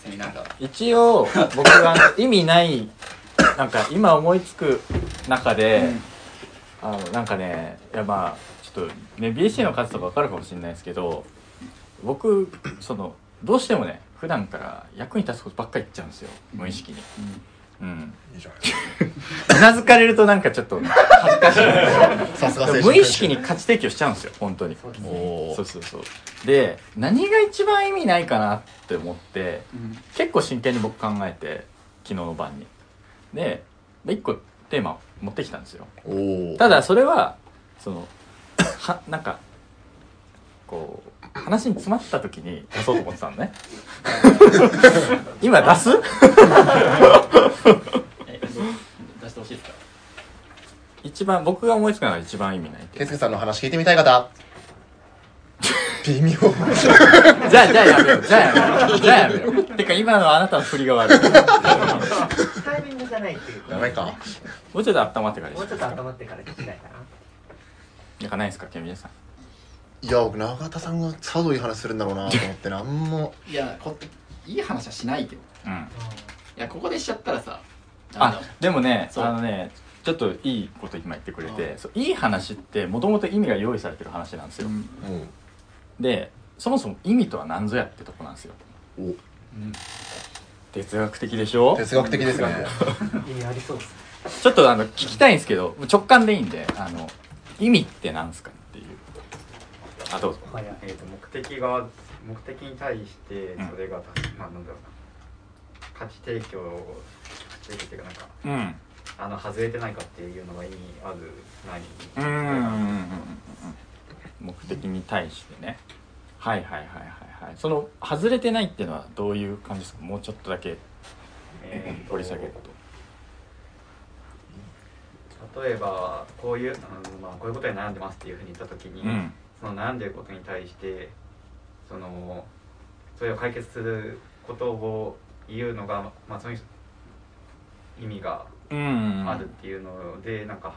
セミナーが一応僕は意味ないなんか今思いつく中で、なんかねいやまあちょっとね BAC の数とか分かるかもしれないですけど、僕そのどうしてもね普段から役に立つことばっかり言っちゃうんですよ、無意識に。いいじゃん。うなずかれるとなんかちょっと恥ずかしいさすが無意識に価値提供しちゃうんですよ本当に。そうそうそう。で何が一番意味ないかなって思って、結構真剣に僕考えて昨日の晩にで1個テーマを持ってきたんですよ。ただそれはそのなんかこう話に詰まった時に出そうと思ってたのね今出す出してほしいですか。一番僕が思いつくのが一番意味ない。 ケイスケさんの話聞いてみたい方微妙じゃあやめようじゃあやめようてか今のあなたの振りが悪いタイミングじゃないっていうダメか。 もうちょっと温まってからにしますか。 もうちょっと温まってから聞きたいかな。 なんかないですかケミネさん。 いや僕永田さんがさぞいい話するんだろうなと思ってなんもいやいい話はしないけど、いやここでしちゃったらさでもねちょっといいこと今言ってくれて、いい話ってもともと意味が用意されてる話なんですよ。でそもそも意味とは何ぞやってとこなんですよ。哲学的でしょ。 哲学的ですね意味ありそうです。 ちょっと聞きたいんですけど直感でいいんで意味って何ですかっていう。どうぞ。 目的に対してそれが、なんだろうな価値提供っていうかなんか、外れてないかっていうのが意味あるない目的に対してね。はいその外れてないっていうのはどういう感じですか。もうちょっとだけ掘り下げると、例えばこういうことに悩んでますっていうふうに言った時に、その悩んでることに対してそれを解決することを言うのが、そういう意味があるっていうので、なんか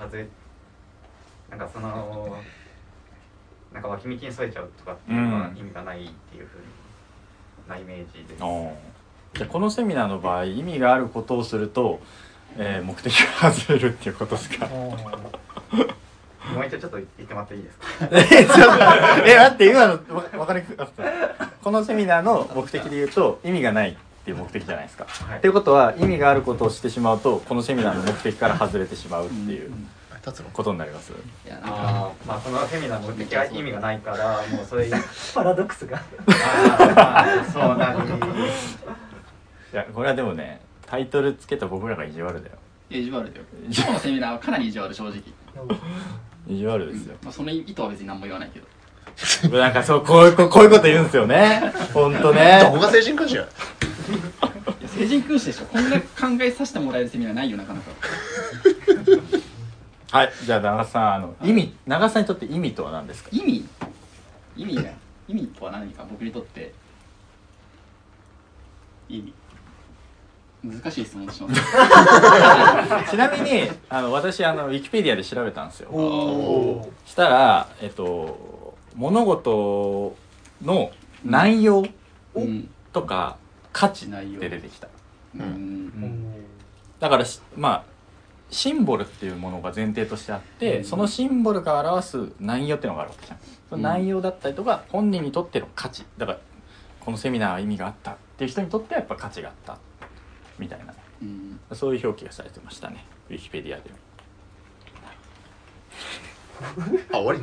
なんか脇道にそれちゃうとかっていうのは意味がないっていうふうなイメージです。 じゃあこのセミナーの場合意味があることをすると、目的が外れるっていうことですか。 もう一度ちょっと言ってもらっていいですか。 待って今の分かりにくかった。このセミナーの目的で言うと意味がないっていう目的じゃないですか。っていうことは意味があることをしてしまうとこのセミナーの目的から外れてしまうっていうことになります。 そのセミナーの目的は意味がないからもうそれパラドックスがそうなる。 いやこれはでもねタイトルつけた僕らが意地悪だよ。 意地悪だよ。今日のセミナーはかなり意地悪、正直意地悪ですよ。 その意図は別に何も言わないけどなんかそうこういうこと言うんですよね。本当ね。 どこが成人君子や。 成人君子でしょ。こんな考えさせてもらえるセミナーないよなかなか。 はいじゃあ長さん長さんにとって意味とは何ですか。 意味とは何か僕にとって意味難しい質問しますちなみに私ウィキペディアで調べたんですよ。したら物事の内容とか価値って出てきた。だからシンボルっていうものが前提としてあって、そのシンボルが表す内容っていうのがあるわけじゃん。その内容だったりとか本人にとっての価値だからこのセミナーは意味があったっていう人にとってはやっぱ価値があったみたいな、そういう表記がされてましたねウィキペディアで。 終わり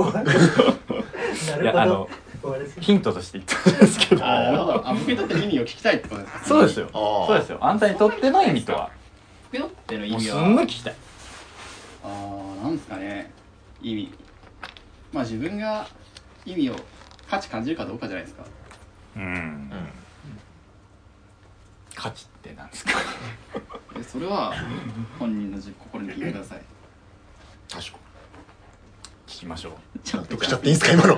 いやヒントとして言ったんですけど僕にとっての意味を聞きたいってことですか。 そうですよそうですよ。あんたにとっての意味とは僕にとっての意味はすんごい聞きたい。 なんですかね。意味自分が意味を価値感じるかどうかじゃないですか。 価値ってなんですか。 それは本人の心に聞いてください。 確か聞きましょう。 ちょっとしちゃっていいですか今の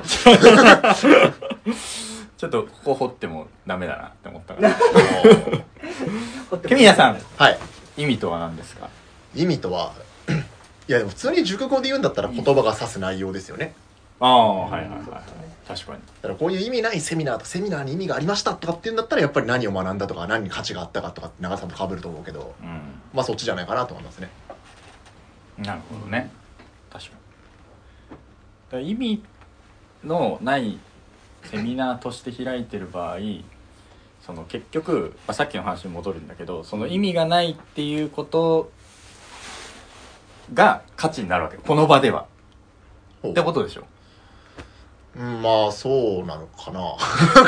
ちょっとここ掘ってもダメだなって思ったからケミヤさん、意味とは何ですか。 意味とはいやでも普通に熟語で言うんだったら言葉が指す内容ですよね。 はいはいはい。 確かに。 だからこういう意味ないセミナーとセミナーに意味がありましたとかっていうんだったらやっぱり何を学んだとか何に価値があったかとかって長さんと被ると思うけど、まあそっちじゃないかなと思いますね。 なるほどね。確かに。だから意味のないセミナーとして開いてる場合、その結局、さっきの話に戻るんだけど、その意味がないっていうことが価値になるわけ、この場では。ってことでしょ。 まあそうなのかな。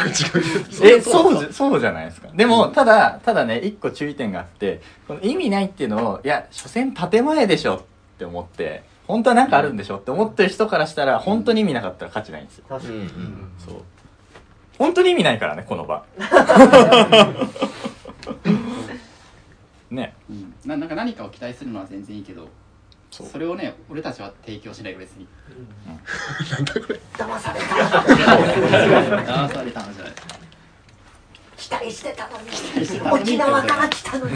そうじゃないですか。でも、ただね、一個注意点があって、この意味ないっていうのを、いや、所詮建前でしょって思って、本当はなんかあるんでしょって思ってる人からしたら、本当に意味なかったら価値ないんですよ。 確かに。 そう。本当に意味ないからね、この場。ね。 なんか何かを期待するのは全然いいけど、それをね、俺たちは提供しないよ別に。 なんだこれ。 騙された。 騙されたのじゃない。 期待してたのに。沖縄から来たのに。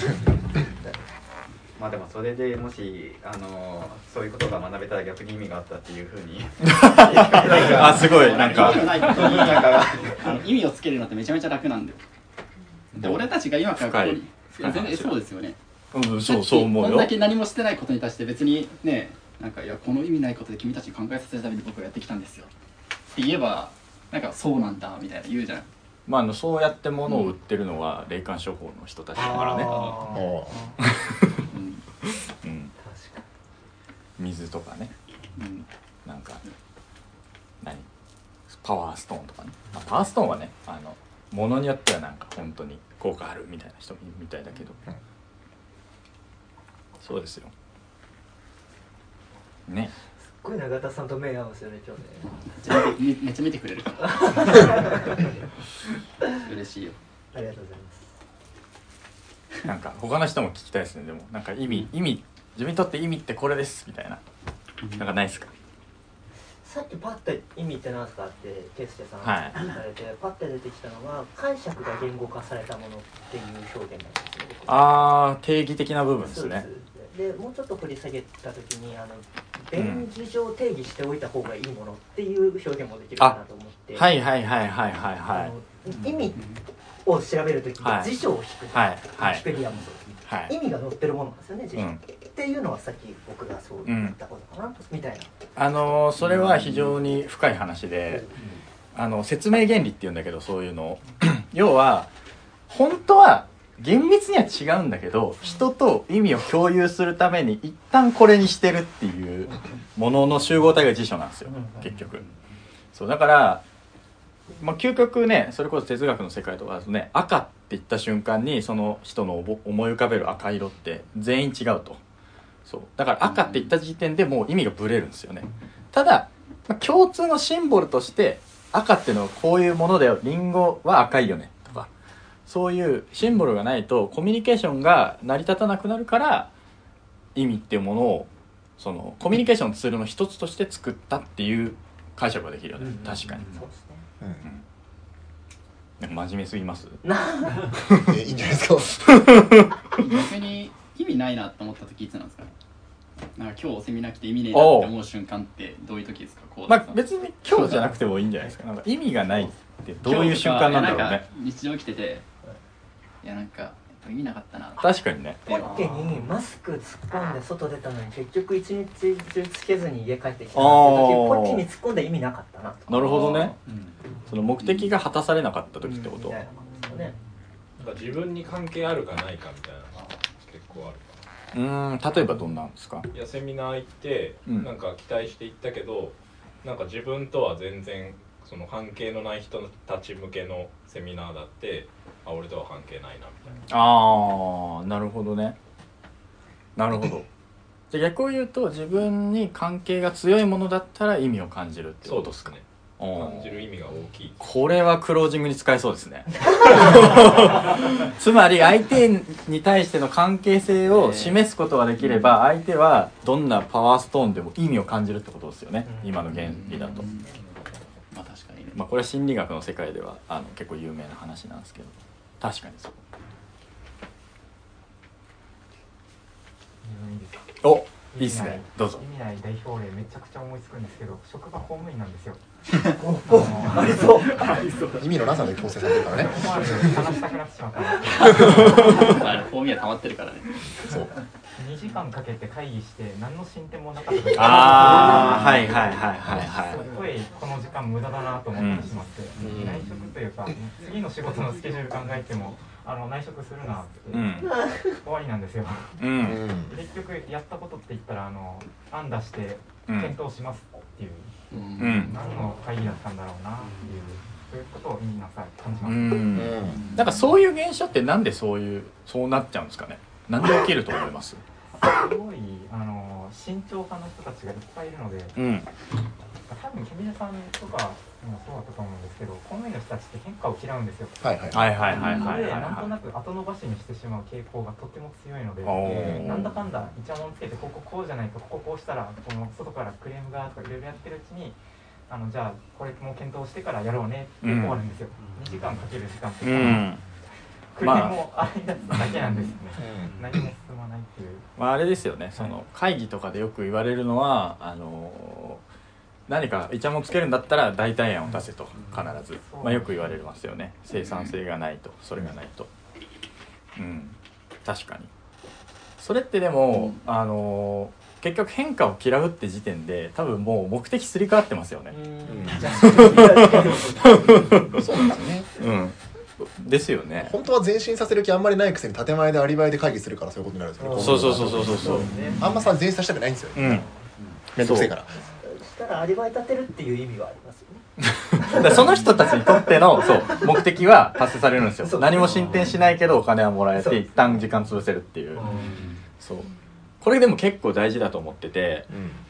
まあでもそれでもしそういうことが学べたら逆に意味があったっていうふうにあ、すごいなんか意味をつけるのってめちゃめちゃ楽なんだよ。で俺たちが今からここに全然そうですよね。 そう思うよ。 こんだけ何もしてないことに対して別にね、なんかいやこの意味ないことで君たちに考えさせるために僕はやってきたんですよって言えばなんかそうなんだみたいな言うじゃん。 まあそうやって物を売ってるのは霊感商法の人たちだからね。水とかね、なんかパワーストーンとかね、パワーストーンはね物によってはなんか本当に効果あるみたいな人もいるみたいだけど、そうですよね。 すっごい永田さんと目合うんですよね今日ね。 めっちゃ見てくれるから嬉しいよ。 ありがとうございます。 なんか他の人も聞きたいですね。でもなんか意味自分にとって意味ってこれですみたいな、なんかないですか？ さっきパッて意味って何すかってケイスケさん聞かれて、パッて出てきたのは解釈が言語化されたものっていう表現なんですね。 定義的な部分ですね。 でもうちょっと掘り下げた時に便宜上定義しておいた方がいいものっていう表現もできるかなと思って、意味を調べる時って辞書を引くじゃないですか。ウィキペディアもそうです。意味が載ってるものなんですよね、辞書っていうのはさっき僕がそう言ったことかなみたいな。それは非常に深い話で、説明原理っていうんだけど、そういうの要は本当は厳密には違うんだけど、人と意味を共有するために一旦これにしてるっていうものの集合体が辞書なんですよ結局。そうだから、究極ね、それこそ哲学の世界とかだとね、赤って言った瞬間にその人の思い浮かべる赤色って全員違うと。そうだから赤って言った時点でもう意味がブレるんですよね。ただ、共通のシンボルとして赤っていうのはこういうものだよ、リンゴは赤いよねとか、そういうシンボルがないとコミュニケーションが成り立たなくなるから、意味っていうものをそのコミュニケーションのツールの一つとして作ったっていう解釈ができるよね。確かに。そうですね。なんか真面目すぎます？ いいんじゃないですか。 逆に意味ないなと思った時いつなんですかね。なんか今日セミナー来て意味ねえなって思う瞬間ってどういう時ですか？ 別に今日じゃなくてもいいんじゃないですか。なんか意味がないってどういう瞬間なんだろうね。 日常来てて、いやなんか意味なかったな。 確かにね。 ポッケにマスク突っ込んで外出たのに結局一日中つけずに家帰ってきたって時、ポッケに突っ込んだ意味なかったなと。 なるほどね。その目的が果たされなかった時ってこと。 なんか自分に関係あるかないかみたいなのが結構あるかな。 例えばどんなんですか？ いやセミナー行って、なんか期待して行ったけど、なんか自分とは全然その関係のない人たち向けのセミナーだって、俺とは関係ないなみたいな。 なるほどね。なるほど。じゃあ逆を言うと、自分に関係が強いものだったら意味を感じるってことですかね。 感じる意味が大きい。 これはクロージングに使えそうですね。つまり相手に対しての関係性を示すことができれば、相手はどんなパワーストーンでも意味を感じるってことですよね。今の原理だと。 確かにね。 これは心理学の世界では結構有名な話なんですけど、確かにそう。お、いいっすね。どうぞ。 意味ない代表例めちゃくちゃ思いつくんですけど、職場公務員なんですよ。 ありそう意味のなさで強制されてるからね。 話したくなってしまったんですフォーミは溜まってるからね。 そう 2時間かけて会議して何の進展もなかったああはいはいはいはいすごいこの時間無駄だなと思ってしまって、内職というか次の仕事のスケジュール考えても内職するなって、終わりなんですよ、結局やったことって言ったら案出して検討しますっていう、何の会議だったんだろうなっていうそういうことを皆さん感じます。 なんかそういう現象ってなんでそうなっちゃうんですかね。なんで起きると思います？ すごい慎重派の人たちがいっぱいいるので、多分ケミネさんとかもそうだったと思うんですけど、公務員の人たちって変化を嫌うんですよ。 はいはいはいはいはい。 でなんとなく後延ばしにしてしまう傾向がとっても強いので、なんだかんだイチャモンつけてこうじゃないとこうしたらこの外からクレームがとかいろいろやってるうちにじゃあこれも検討してからやろうねって終わるんですよ。2時間かける時間ってクレームをあれだけなんですよね。何も進まないっていう。 あれですよね。その会議とかでよく言われるのは何かイチャモンつけるんだったら代替案を出せと必ず、よく言われますよね。生産性がないとそれがないと。確かに。それってでも結局変化を嫌うって時点で多分もう目的すり替わってますよね。 そうなんですね。 ですよね。 本当は前進させる気あんまりないくせに建前でアリバイで会議するからそういうことになるんですよね。 そうあんま前進させたくないんですよ。めんどくせえから。 そしたらアリバイ立てるっていう意味はありますよね。 その人たちにとっての目的は達成されるんですよ。何も進展しないけどお金はもらえて一旦時間潰せるっていう。これでも結構大事だと思ってて、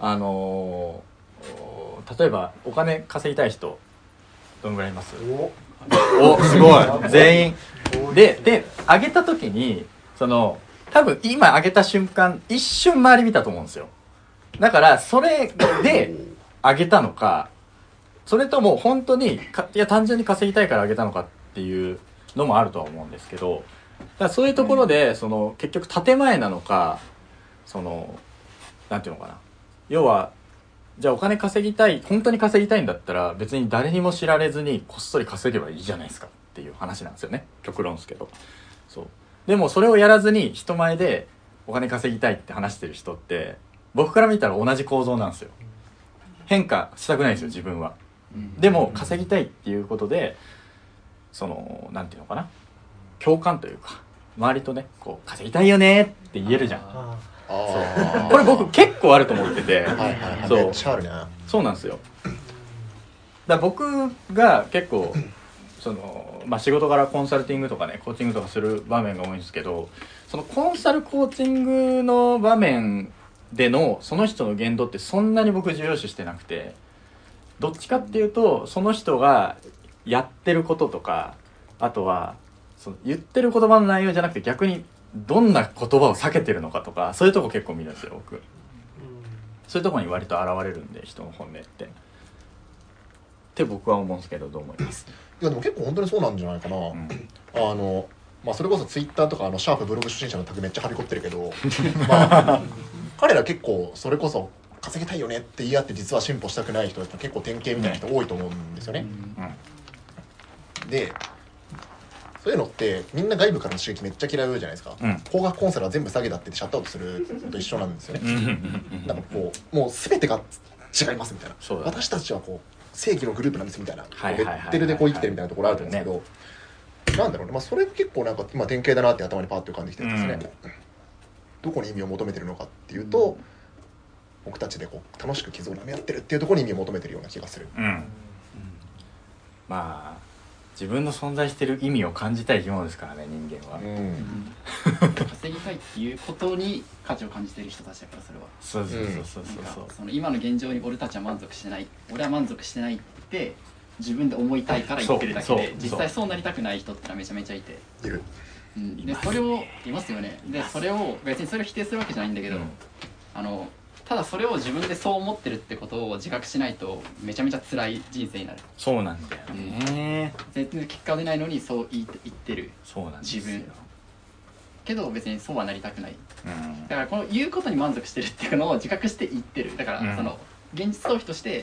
例えばお金稼ぎたい人どのぐらいいます？すごい全員で上げた時に多分今上げた瞬間一瞬周り見たと思うんですよ。だからそれで上げたのかそれとも本当に単純に稼ぎたいから上げたのかっていうのもあるとは思うんですけど、だからそういうところで結局建前なのかなんていうのかな、要はじゃあお金稼ぎたい本当に稼ぎたいんだったら別に誰にも知られずにこっそり稼げばいいじゃないですかっていう話なんですよね。極論ですけど。でもそれをやらずに人前でお金稼ぎたいって話してる人って僕から見たら同じ構造なんですよ。変化したくないんですよ自分は。でも稼ぎたいっていうことでなんていうのかな、共感というか周りとね稼ぎたいよねって言えるじゃん。これ僕結構あると思ってて、そうなんですよ。だから僕が結構仕事からコンサルティングとかねコーチングとかする場面が多いんですけど、コンサルコーチングの場面でのその人の言動ってそんなに僕重要視してなくて、どっちかっていうとその人がやってることとか、あとは言ってる言葉の内容じゃなくて逆にどんな言葉を避けてるのかとか、そういうとこ結構見るんですよ僕。そういうとこに割と現れるんで人の本音って僕は思うんですけど、どう思います？ いやでも結構本当にそうなんじゃないかな。それこそツイッターとかシャープブログ初心者のタグめっちゃ張り込ってるけど彼ら結構それこそ稼ぎたいよねって言い合って実は進歩したくない人だったら結構典型みたいな人多いと思うんですよね。でそういうのってみんな外部からの刺激めっちゃ嫌うじゃないですか。高額コンサルは全部詐欺だってシャットアウトするのと一緒なんですよね。なんかもう全てが違いますみたいな、私たちは正義のグループなんですみたいな、レッテルで生きてるみたいなところあると思うんですけど、なんだろうね、それ結構なんか典型だなって頭にパッと浮かんできてるんですね。どこに意味を求めてるのかっていうと、僕たちで楽しく傷を舐め合ってるっていうところに意味を求めてるような気がする。 自分の存在してる意味を感じたい生き物ですからね人間は。 稼ぎたいっていうことに価値を感じている人たちだから、それはそう今の現状に俺たちは満足してない、俺は満足してないって自分で思いたいから言ってるだけで、実際そうなりたくない人ってのはめちゃめちゃいている。 でそれをいますよね。でそれを別にそれを否定するわけじゃないんだけど、ただそれを自分でそう思ってるってことを自覚しないとめちゃめちゃ辛い人生になる。 そうなんだよね。 全然結果出ないのにそう言ってる自分けど別にそうはなりたくない。だからこの言うことに満足してるっていうのを自覚して言ってる。だから現実逃避として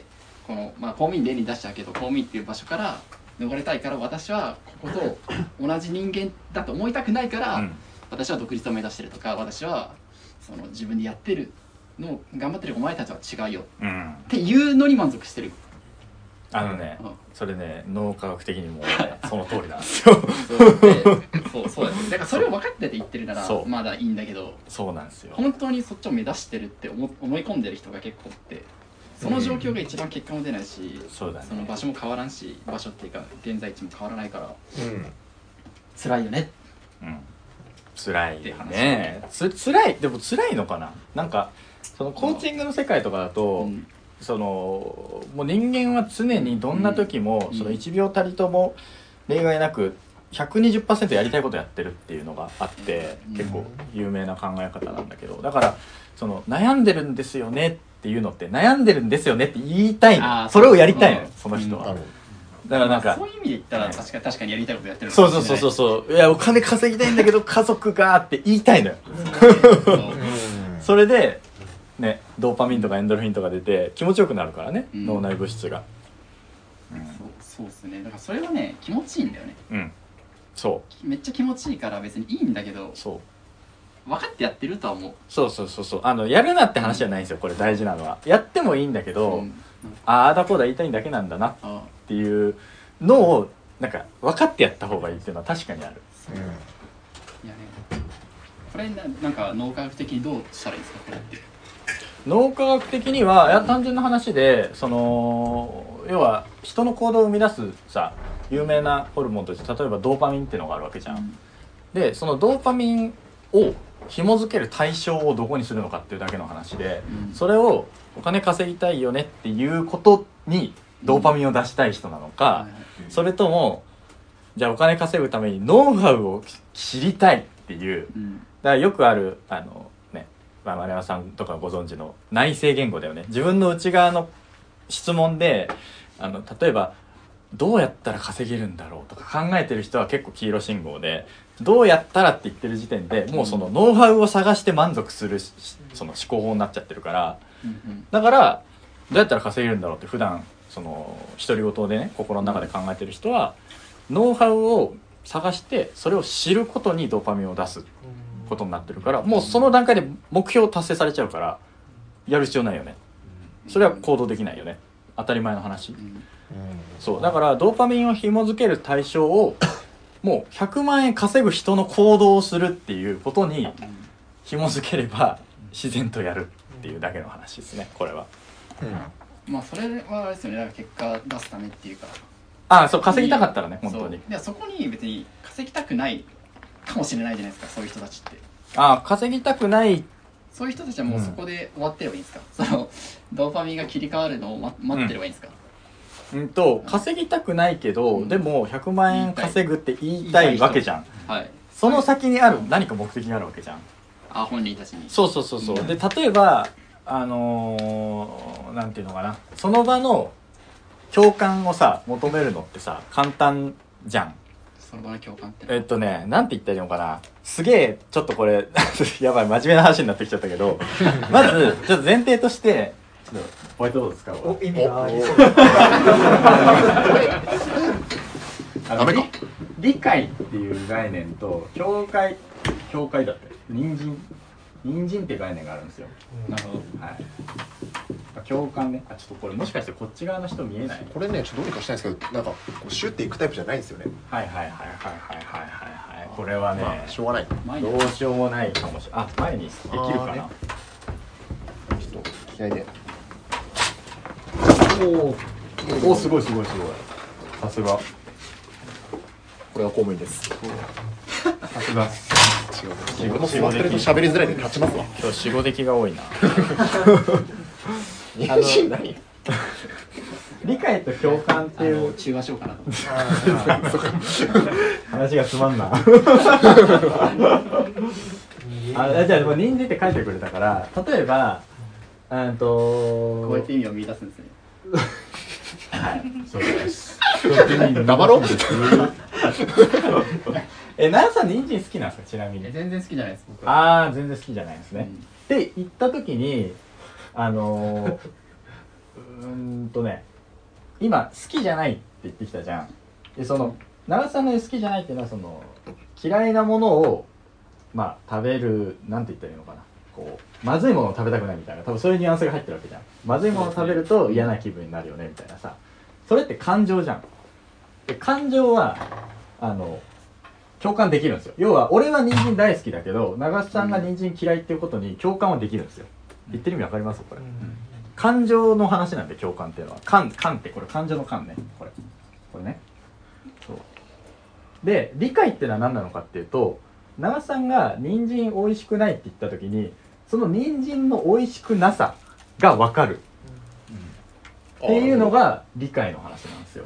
この、まあ、公務員例に出しちゃうけど、公務員っていう場所から逃れたいから、私はここと同じ人間だと思いたくないから、私は独立を目指してるとか、私はその自分でやってるのを頑張ってるお前たちは違うよ、っていうのに満足してる。 それね、脳科学的にも、その通りなんですよ。 そうです。だからそれを分かってて言ってるならまだいいんだけど、 そうなんですよ。 本当にそっちを目指してるって思い込んでる人が結構って、その状況が一番結果も出ないし、その場所も変わらんし、場所っていうか現在地も変わらないから、辛いよね。 辛いね。辛い、でも辛いのかな。なんかそのコーチングの世界とかだと、そのもう人間は常にどんな時も、その1秒たりとも例外なく 120% やりたいことやってるっていうのがあって、結構有名な考え方なんだけど、だからその悩んでるんですよねっていうのって、悩んでるんですよねって言いたいの、それをやりたいの、その人は。だからなんかそういう意味で言ったら確かにやりたいことやってる。 そういやお金稼ぎたいんだけど家族がって言いたいのよ。それでね、ドーパミンとかエンドルフィンとか出て気持ちよくなるからね、脳内物質が。 そうですね。だからそれはね、気持ちいいんだよね。 そうめっちゃ気持ちいいから別にいいんだけど、分かってやってるとは思う。 そうやるなって話じゃないんですよ。これ大事なのはやってもいいんだけど、ああだこうだ言いたいんだけなんだなっていうのをなんか分かってやった方がいいっていうのは確かにある。 いやね、これなんか脳科学的にどうしたらいいですか、これって。 脳科学的には、いや単純な話で、その要は人の行動を生み出すさ、有名なホルモンとして例えばドーパミンっていうのがあるわけじゃん。でそのドーパミンを紐付ける対象をどこにするのかっていうだけの話で、それをお金稼ぎたいよねっていうことにドーパミンを出したい人なのか、それともじゃあお金稼ぐためにノウハウを知りたいっていう、だからよくある丸山さんとかご存知の内省言語だよね。自分の内側の質問で例えばどうやったら稼げるんだろうとか考えてる人は結構黄色信号で、どうやったらって言ってる時点でもうそのノウハウを探して満足するその思考法になっちゃってるから、だからどうやったら稼げるんだろうって普段その独り言でね、心の中で考えてる人はノウハウを探してそれを知ることにドーパミンを出すことになってるから、もうその段階で目標達成されちゃうからやる必要ないよね。それは行動できないよね、当たり前の話。そうだからドーパミンを紐付ける対象をもう100万円稼ぐ人の行動をするっていうことに紐付ければ自然とやるっていうだけの話ですね、これは。 まあそれはあれですよね、だから結果出すためっていうか、そう稼ぎたかったらね、本当に。 そこに別に稼ぎたくないかもしれないじゃないですか、そういう人たちって。 稼ぎたくない、 そういう人たちはもうそこで終わってればいいんですか、そのドーパミンが切り替わるのを待ってればいいんですか。 稼ぎたくないけど、でも100万円稼ぐって言いたいわけじゃん。その先にある何か目的があるわけじゃん。 本人たちに。 そうで、例えばなんていうのかな、その場の共感をさ求めるのってさ簡単じゃん。 その場の共感ってなんて言ったらいいのかな、すげえちょっとこれやばい真面目な話になってきちゃったけどまずちょっと前提としてちょっとホワイトボード使おう。 意味がありそうダメか。 理解っていう概念と境界だって人参っていう概念があるんですよ。 なるほど。 はい。共感ね。ちょっとこれもしかしてこっち側の人見えない？ これねちょっとどうにかしたいんですけど、なんかこうシュッていくタイプじゃないんですよね。 はい。これはね、 しょうがない。 どうしようもないかもしれない。前にできるかな。 ちょっと気合で。 おすごい。さすが。 これは公務員です。 さすが。 俺も座ってると喋りづらいんで立ちますわ。 今日死後的が多いな。 何？ 理解と共感っていう中和しようかなと。 話がつまんな。じゃあもう人参って書いてくれたから、例えばこうやって意味を見出すんですね。 はい、そうです。 黙ろう。 奈良さん人参好きなんですか、ちなみに。 全然好きじゃないです、僕は。 全然好きじゃないですね。って言った時に今好きじゃないって言ってきたじゃん。でその長瀬さんの好きじゃないっていうのはその嫌いなものをまあ食べるなんて言ったらいいのかな、こうまずいものを食べたくないみたいな、多分そういうニュアンスが入ってるわけじゃん。まずいものを食べると嫌な気分になるよねみたいなさ、それって感情じゃん。で感情は共感できるんですよ。要は俺は人参大好きだけど長瀬さんが人参嫌いっていうことに共感はできるんですよ。言ってる意味わかりますこれ、感情の話なんで共感っていうのは感ってこれ感情の感ね、これね。そうで理解ってのは何なのかっていうと、長瀬さんが人参美味しくないって言った時にその人参の美味しくなさが分かるっていうのが理解の話なんですよ。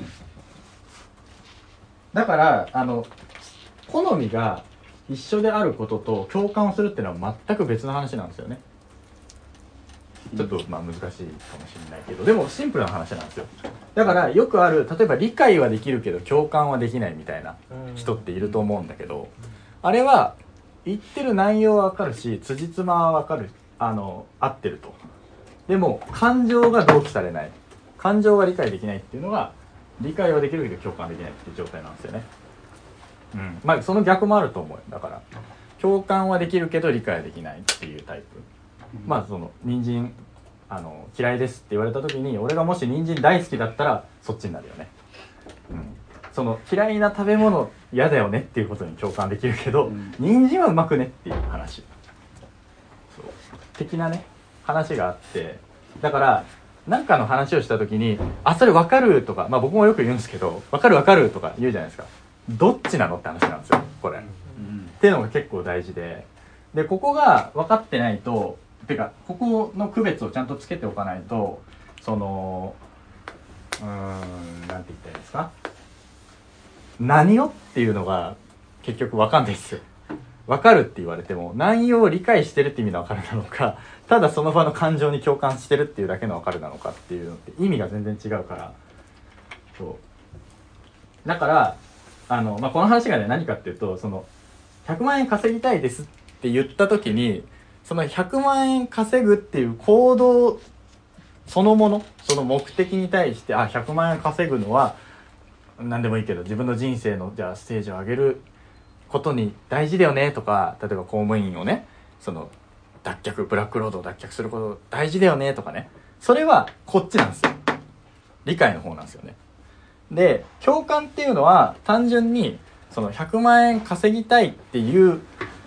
だから好みが一緒であることと共感をするっていうのは全く別の話なんですよね。ちょっとまあ難しいかもしれないけど、でもシンプルな話なんですよ。だからよくある、例えば理解はできるけど共感はできないみたいな人っていると思うんだけど、あれは言ってる内容は分かるし辻褄は分かる、合ってると。でも感情が同期されない、感情が理解できないっていうのが理解はできるけど共感できないっていう状態なんですよね。まあその逆もあると思うよ。だから共感はできるけど理解はできないっていうタイプ。まあその人参嫌いですって言われた時に俺がもし人参大好きだったらそっちになるよね。その嫌いな食べ物嫌だよねっていうことに共感できるけど、人参はうまくねっていう話、そう的なね話があって、だから何かの話をした時にあそれ分かるとか、まあ僕もよく言うんですけど分かる分かるとか言うじゃないですか。どっちなのって話なんですよこれ、っていうのが結構大事で、ここが分かってないと、てかここの区別をちゃんとつけておかないと、そのなんて言ったらいいですか、何をっていうのが結局分かんないですよ。分かるって言われても内容を理解してるって意味の分かるなのか、ただその場の感情に共感してるっていうだけの分かるなのかっていうのって意味が全然違うから、そうだからまあ、この話がね何かっていうと、その100万円稼ぎたいですって言った時にその100万円稼ぐっていう行動そのもの、その目的に対して100万円稼ぐのは何でもいいけど自分の人生のじゃあステージを上げることに大事だよねとか、例えば公務員をねその脱却ブラックロードを脱却すること大事だよねとかね、それはこっちなんですよ。理解の方なんですよね。で共感っていうのは単純にその100万円稼ぎたいっていう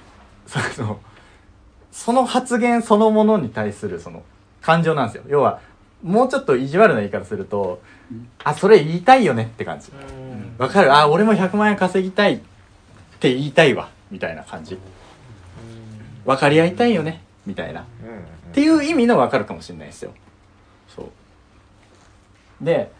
その発言そのものに対するその感情なんですよ。要はもうちょっと意地悪な言い方すると、それ言いたいよねって感じ。わかる、俺も100万円稼ぎたいって言いたいわみたいな感じ。分かり合いたいよねみたいな、っていう意味の分かるかもしれないですよ。そうで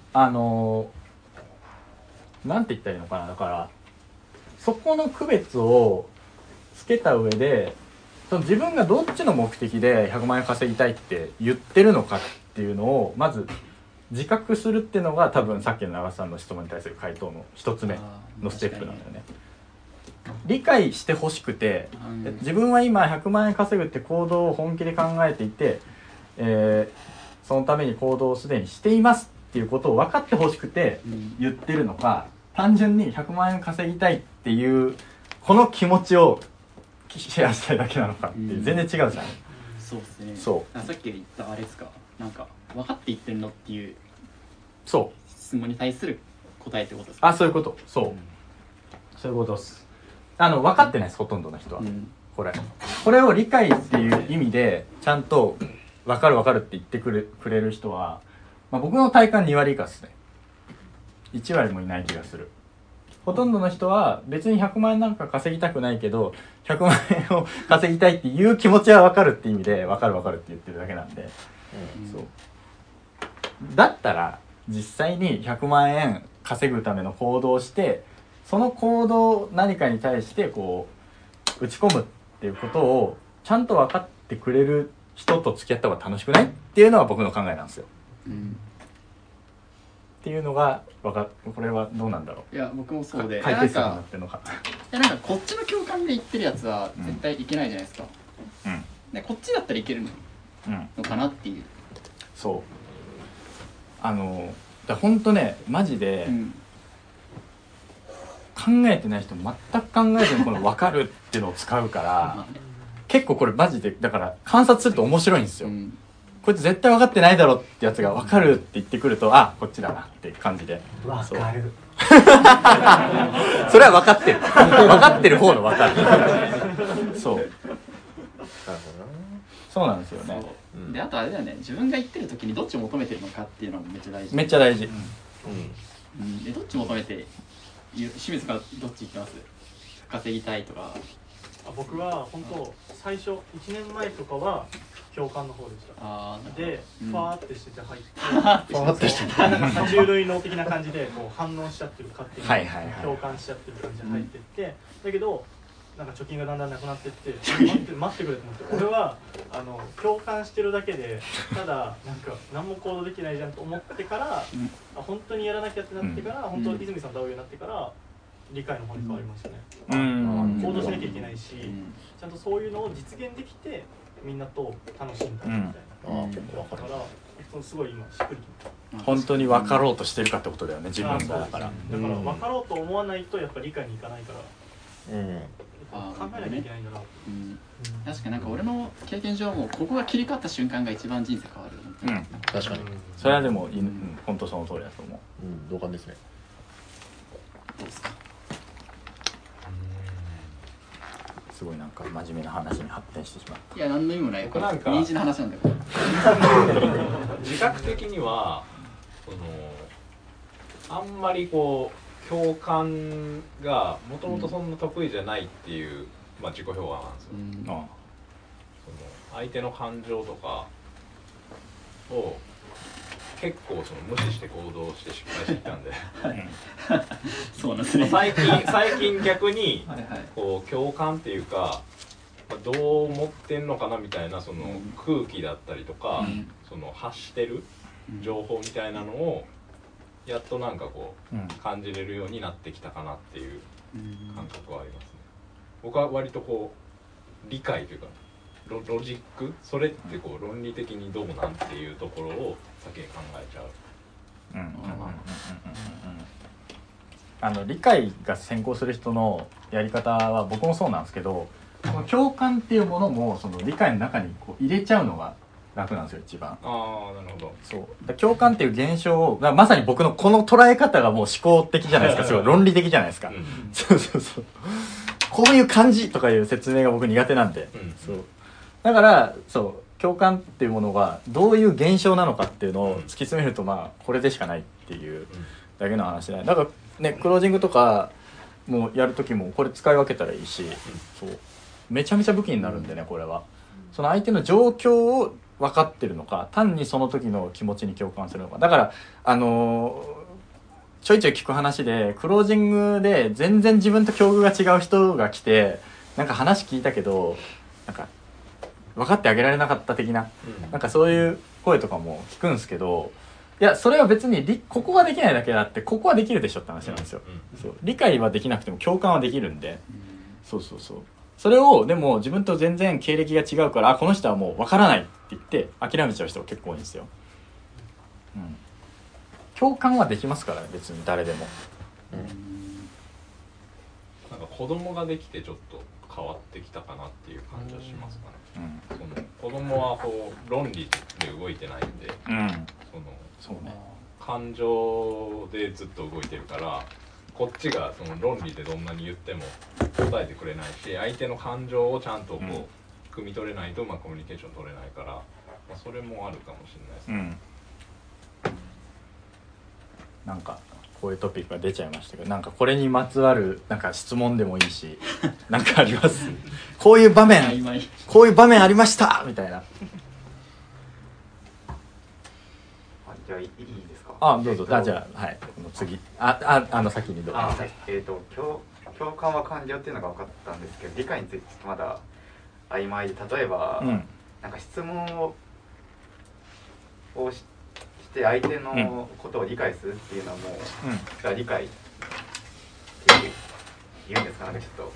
なんて言ったらいいのかな、だからそこの区別をつけた上でその自分がどっちの目的で100万円稼ぎたいって言ってるのかっていうのをまず自覚するっていうのが多分さっきの長瀬さんの質問に対する回答の一つ目のステップなんだよね。理解してほしくて、自分は今100万円稼ぐって行動を本気で考えていて、そのために行動をすでにしていますっていうことを分かってほしくて言ってるのか、単純に100万円稼ぎたいっていうこの気持ちをシェアしたいだけなのかっていう、全然違うじゃん。 そうですね。 そうさっき言ったあれですか、なんか分かって言ってるのっていうそう質問に対する答えってことですか。 そういうこと、そういうことです。分かってないですほとんどの人は、これを理解っていう意味でちゃんと分かる分かるって言ってくれる人は、僕の体感2割以下ですね。1割もいない気がする。ほとんどの人は別に100万円なんか稼ぎたくないけど100万円を稼ぎたいっていう気持ちは分かるって意味で分かる分かるって言ってるだけなんで、そうだったら実際に100万円稼ぐための行動をして、その行動何かに対してこう打ち込むっていうことをちゃんと分かってくれる人と付き合った方が楽しくないっていうのが僕の考えなんですよ。っていうのがこれはどうなんだろう。 いや僕もそうで、 解決策になってるのか。 なんかこっちの共感で言ってるやつは絶対いけないじゃないですか。でこっちだったらいけるのかなっていう。 そだ本当ねマジで、考えてない人全く考えずにこの分かるっていうのを使うから結構これマジでだから観察すると面白いんですよ、こいつ絶対分かってないだろってやつが分かるって言ってくるとあこっちだなっていう感じで分かるそれは分かってる分かってる方の分かるそうなるほどなそうなんですよね。 であとあれだよね自分が言ってる時にどっちを求めてるのかっていうのもめっちゃ大事めっちゃ大事、 でどっち求めて清水からどっち行ってます稼ぎたいとか僕は本当最初1年前とかは共感の方でしたで、ファーってしてて入ってファーってしてて爬虫類脳的な感じでこう反応しちゃってる勝手に共感しちゃってる感じで入ってってだけどなんか貯金がだんだんなくなってって待ってくれと思って俺は共感してるだけでただなんか何も行動できないじゃんと思ってから、本当にやらなきゃってなってから、本当泉さんと会うようになってから理解の方に変わりましたね、行動しなきゃいけないし、ちゃんとそういうのを実現できてみんなと楽しんだみたいな、だからすごい今しっくりきます。 本当に分かろうとしてるかってことだよね自分がだから分かろうと思わないとやっぱり理解にいかないから、考えなきゃいけないんだな、 確かになんか俺の経験上もここが切り替わった瞬間が一番人生変わる、 確かにそれはでも本当その通りだと思う、 同感ですね。 どうですか。 すごいなんか真面目な話に発展してしまう。 いや何の意味もないよ。 なんかニーズの話なんだよ自覚的にはあんまりこう共感がもともとそんな得意じゃないっていう、自己評価なんですよ、その相手の感情とかを結構無視して行動して失敗してきたんでそうなんですね。 最近逆にこう共感っていうかどう思ってんのかなみたいなその空気だったりとか、その発してる情報みたいなのをやっとなんかこう感じれるようになってきたかなっていう感覚はありますね。僕は割とこう理解というかロジック、それってこう論理的にどうなんていうところを先に考えちゃう。理解が先行する人のやり方は僕もそうなんですけど、共感っていうものもその理解の中にこう入れちゃうのが楽なんですよ一番。 ああ、なるほど。 そう共感っていう現象をまさに僕のこの捉え方がもう思考的じゃないですか。すごい論理的じゃないですか。そうこういう感じとかいう説明が僕苦手なんで、そうだから共感っていうものがどういう現象なのかっていうのを突き詰めるとこれでしかないっていうだけの話で、だからねクロージングとかもうやる時もこれ使い分けたらいいし、そうめちゃめちゃ武器になるんでね、これはその相手の状況を分かってるのか単にその時の気持ちに共感するのか。だからちょいちょい聞く話でクロージングで全然自分と境遇が違う人が来てなんか話聞いたけどなんか分かってあげられなかった的な、なんかそういう声とかも聞くんですけど、いやそれは別にここができないだけであってここはできるでしょって話なんですよ、そう理解はできなくても共感はできるんで、そうそれをでも自分と全然経歴が違うからこの人はもう分からないって言って諦めちゃう人が結構多いんですよ、共感はできますからね別に誰でも、 なんか子供ができてちょっと変わってきたかなっていう感じはしますかね、その子供はこう論理で動いてないんで、 そうね、 感情でずっと動いてるからこっちがその論理でどんなに言っても答えてくれないし相手の感情をちゃんとこう汲み取れないとコミュニケーション取れないから、それもあるかもしれないですね、 なんかこういうトピックが出ちゃいましたけど、なんかこれにまつわるなんか質問でもいいしなんかありますこういう場面ありましたみたいな。 じゃあいいですか。 どうぞ。じゃあはいこの次先にどうぞ。 共感は完了っていうのが分かったんですけど理解についてまだ曖昧で、例えば、なんか質問をして相手のことを理解するっていうのはもう、が理解って言うんですか。なんかちょっ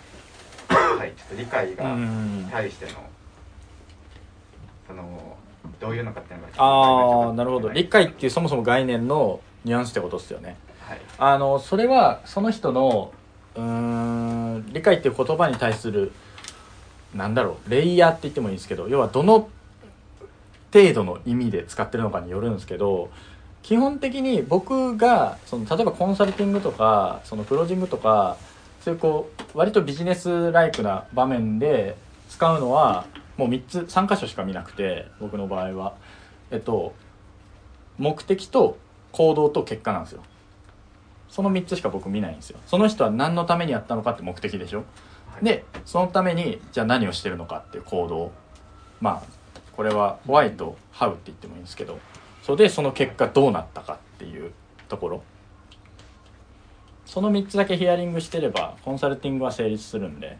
と理解に対してのそのどういうのかっていうのがああなるほど。理解っていうそもそも概念のニュアンスってことですよね。 はい、 それはその人の理解っていう言葉に対するなんだろうレイヤーって言ってもいいんですけど、要はどの程度の意味で使ってるのかによるんですけど、基本的に僕が例えばコンサルティングとかクロージングとかそういう割とビジネスライクな場面で使うのはもう3箇所しか見なくて、僕の場合は目的と行動と結果なんですよ。その3つしか僕見ないんですよ。その人は何のためにやったのかって目的でしょ。でそのためにじゃあ何をしてるのかっていう行動、まあこれはホワイトハウって言ってもいいんですけど、その結果どうなったかっていうところ、その3つだけヒアリングしてればコンサルティングは成立するんで、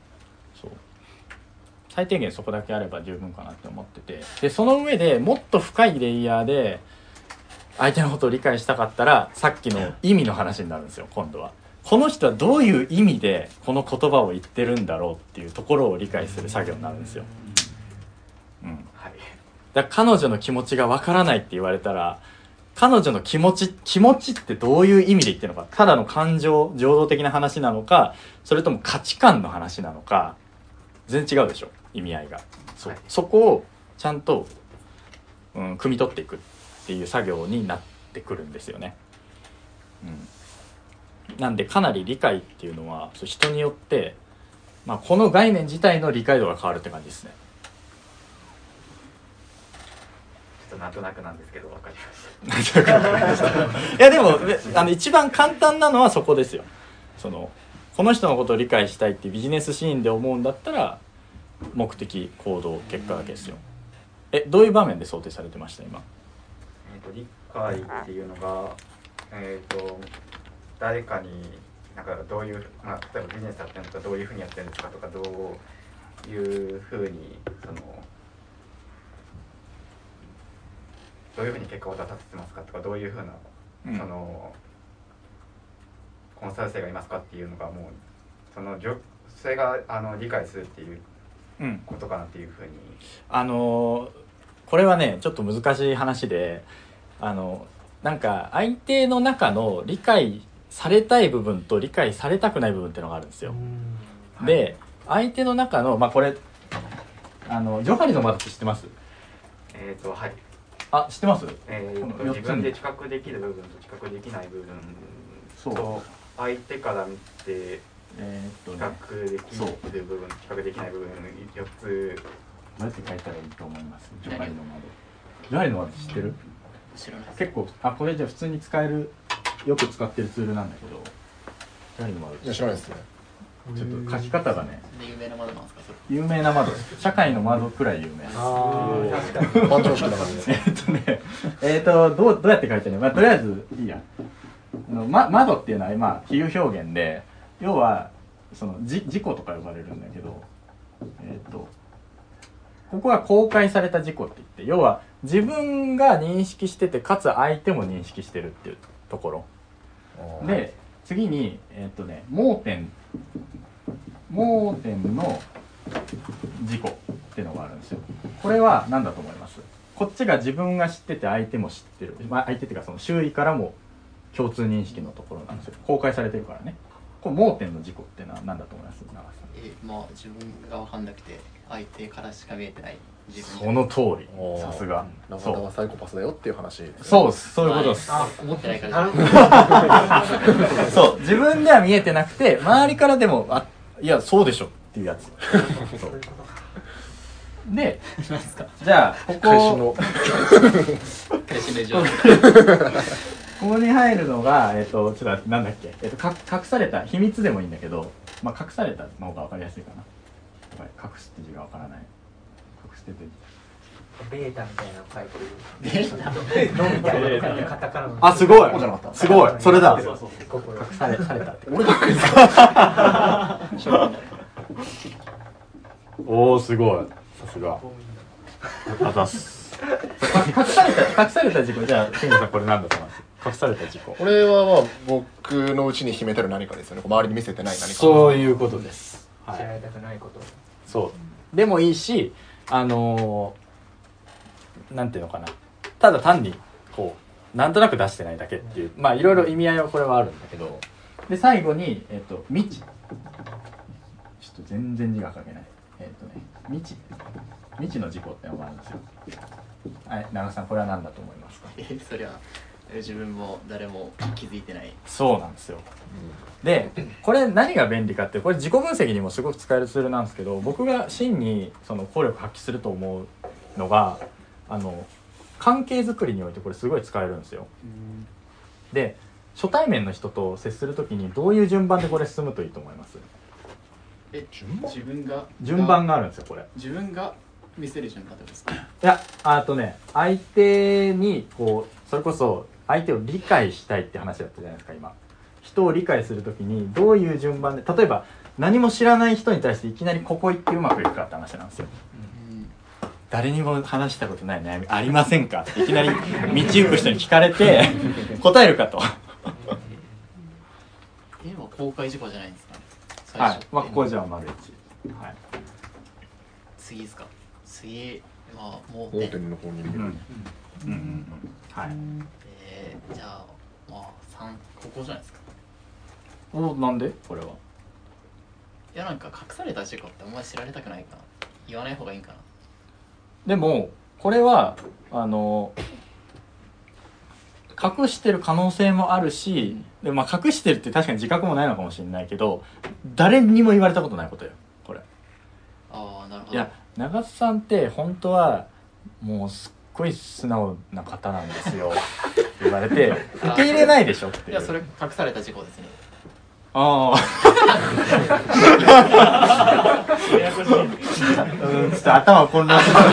最低限そこだけあれば十分かなって思ってて、でその上でもっと深いレイヤーで相手のことを理解したかったらさっきの意味の話になるんですよ。今度はこの人はどういう意味でこの言葉を言ってるんだろうっていうところを理解する作業になるんですよ。 はい、 だから彼女の気持ちがわからないって言われたら、彼女の気持ちってどういう意味で言ってるのか、ただの感情情動的な話なのか、それとも価値観の話なのか、全然違うでしょ意味合いが。そこをちゃんと、汲み取っていくっていう作業になってくるんですよね。なんでかなり理解っていうのは人によって、この概念自体の理解度が変わるって感じですね。 ちょっとなんとなくなんですけど分かりました。 いやでも一番簡単なのはそこですよ。この人のことを理解したいっていうビジネスシーンで思うんだったら目的行動結果だけですよ。どういう場面で想定されてました今？ 理解っていうのが誰かになんかどういう、例えばビジネスやってるのかどういうふうにやってるんですかとか、どういうふうにどういうふうに結果を立ててますかとか、どういうふうなコンサル生がいますかっていうのがもうそれが理解するっていうことかなっていうふうに、 これはねちょっと難しい話で、なんか相手の中の理解されたい部分と理解されたくない部分っていうのがあるんですよ。で相手の中のこれジョハリの窓って知ってます？ はい。 あ、知ってます？ 自分で知覚できる部分と知覚できない部分と相手から見て知覚できる部分、知覚できない部分4つ。 どうやって書いたらいいと思います？ジョハリの窓。ジョハリの窓知ってる？ 知らない。 結構これじゃ普通に使える、よく使ってるツールなんだけど、ジョハリの窓。 いや知らないですね。 ちょっと書き方がね。 有名な窓なんですかそれ？ 有名な窓。社会の窓くらい有名です。 確かに。番長式な感じで。 どうやって書いてるの？とりあえずいいや。窓っていうのは比喩表現で、要は自己とか呼ばれるんだけど、ここは公開された自己って言って、要は自分が認識しててかつ相手も認識してるっていうところで、次に盲点の自己っていうのがあるんですよ。これは何だと思います？こっちが自分が知ってて相手も知ってる、相手っていうか周囲からも共通認識のところなんですよ。公開されてるからね。これ盲点の自己ってのは何だと思います？長瀬さん。 自分が分かんなくて相手からしか見えてない自分。 その通り。さすが。 中田はサイコパスだよっていう話ですね。 そうです。そういうことです。 思ってないからそう、自分では見えてなくて周りからでもいやそうでしょっていうやつ。で、じゃあここ返しのここに入るのがちょっとなんだっけ、隠された秘密でもいいんだけど、隠されたの方が分かりやすいかな。隠すって字が分からない。隠してて。 ベータみたいなの書いてる。ベータ。ノみたいなの書いてカタカナの。 あ、すごい。すごい。それだ。隠されたって。俺だけですか。おー、すごい。さすが。あざす。隠された自己、じゃあ、ケンジさんこれ何だと思います？隠された自己。 これは僕のうちに秘めてる何かですよね。周りに見せてない何か。 そういうことです。 知られたくないこと。 そう。でもいいし、 なんていうのかな、ただ単にこうなんとなく出してないだけっていう、まあいろいろ意味合いはこれはあるんだけど、で最後に未知、ちょっと全然字が書けない、未知の事故ってのがあるんですよ。はい、長さんこれは何だと思いますか？ それは自分も誰も気づいてない。 そうなんですよ。でこれ何が便利かって、これ自己分析にもすごく使えるツールなんですけど、僕が真にその効力発揮すると思うのが関係づくりにおいてこれすごい使えるんですよ。で初対面の人と接するときにどういう順番でこれ進むといいと思います？順番があるんですよ。これ自分が見せる順番ってことですか？いや相手にこうそれこそ相手を理解したいって話だったじゃないですか。今人を理解するときにどういう順番で、例えば何も知らない人に対していきなりここ行ってうまくいくかって話なんですよ。誰にも話したことない悩みありませんかっていきなり道行く人に聞かれて答えるかと。 今公開事故じゃないんですかね。 はい、まあここじゃあ丸1、はい、 次ですか？次は盲点の方に見る。 はい。 じゃあまあ3、ここじゃないですか。 なんでこれは？ いやなんか隠された事故ってあんまり知られたくないかな。言わない方がいいんかな。 でもこれは隠してる可能性もあるし、でまあ隠してるって確かに自覚もないのかもしれないけど、誰にも言われたことないことよこれ。 ああなるほど。 いや長津さんって本当はもうすっごい素直な方なんですよって言われて受け入れないでしょっていう。 いやそれ隠された事故ですね。 ああちょっと頭混乱する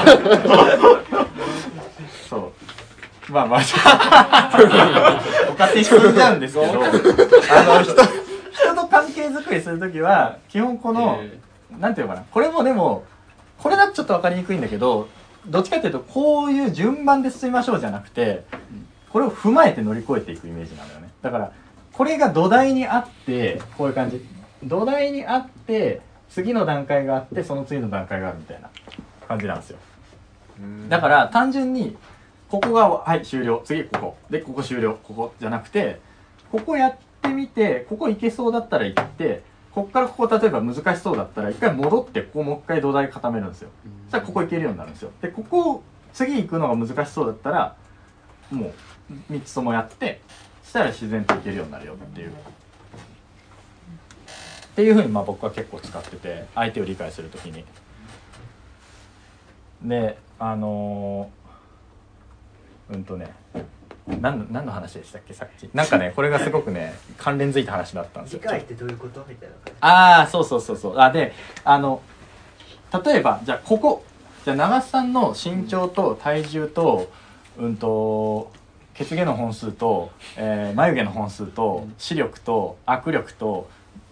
そうまあお勝手に進んじゃうんですけど人と関係づくりするときは基本この、なんていうのかな、これもでもこれだとちょっと分かりにくいんだけど、どっちかっていうとこういう順番で進みましょうじゃなくて、これを踏まえて乗り越えていくイメージなんだよね。だからこれが土台にあってこういう感じ、土台にあって次の段階があってその次の段階があるみたいな感じなんですよ。だから単純にここがはい終了、次ここでここ終了、ここじゃなくて、ここやってみてここいけそうだったら行って、ここからここ例えば難しそうだったら一回戻ってここもう一回土台固めるんですよ。そしたらここいけるようになるんですよ。でここ次行くのが難しそうだったらもう3つともやって、そしたら自然といけるようになるよっていうふうにまあ僕は結構使ってて、相手を理解するときに。で何の話でしたっけさっき。なんかねこれがすごくね関連づいた話だったんですよ。 理解ってどういうことみたいな感じ。 ああそうで例えばじゃあここじゃあ長須さんの身長と体重と血毛の本数と、眉毛の本数と視力と握力と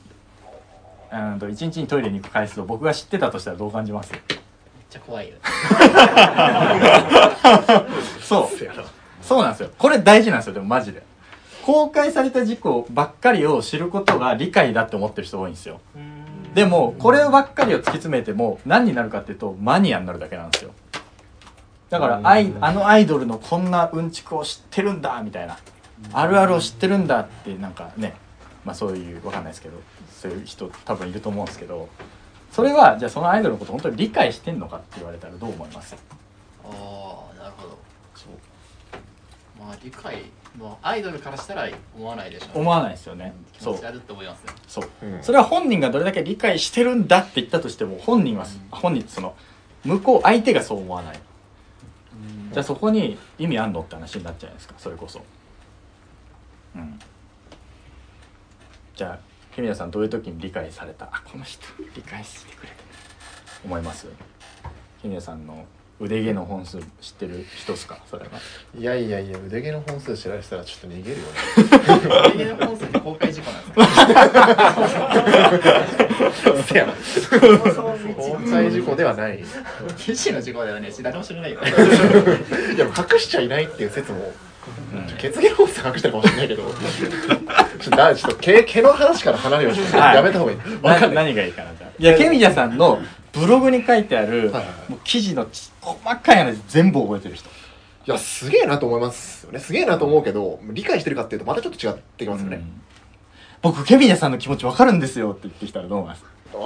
1日にトイレに行く回数を僕が知ってたとしたらどう感じます？ めっちゃ怖いよ。 そうなんですよ。これ大事なんですよ。でもマジで公開された事項ばっかりを知ることが理解だって思ってる人多いんですよ。でもこればっかりを突き詰めても何になるかっていうとマニアになるだけなんですよ。だからあのアイドルのこんなうんちくを知ってるんだみたいな、あるあるを知ってるんだってなんかね、まあそういうわかんないですけどそういう人多分いると思うんですけど、それはじゃあそのアイドルのこと本当に理解してんのかって言われたらどう思います？ ああなるほど。そうまあ理解もアイドルからしたら思わないでしょうね。 思わないですよね。 気持ち悪いと思いますよ。 そう、それは本人がどれだけ理解してるんだって言ったとしても本人その向こう相手がそう思わない。じゃあそこに意味あんのって話になっちゃうじゃないですか。それこそじゃあケミヤさんどういう時に理解された、あこの人理解してくれて思います？ケミヤさんの腕毛の本数知ってる人っすか？それは。 いや腕毛の本数知られてたらちょっと逃げるよね。 腕毛の本数って公開事故なんですか？ 公開事故ではない。 自身の事故ではね、誰も知らないよ。 いや隠しちゃいないっていう説も、血毛の本数隠してるかもしれないけど、ちょっと毛の話から離れようしてやめた方がいい。 何がいいかな。じゃあいやケミヤさんのブログに書いてあるもう記事の細かい話全部覚えてる人。 いやすげえなと思いますよね。すげえなと思うけど、理解してるかっていうとまたちょっと違ってきますよね。 僕ケビネさんの気持ち分かるんですよって言ってきたらどう思います？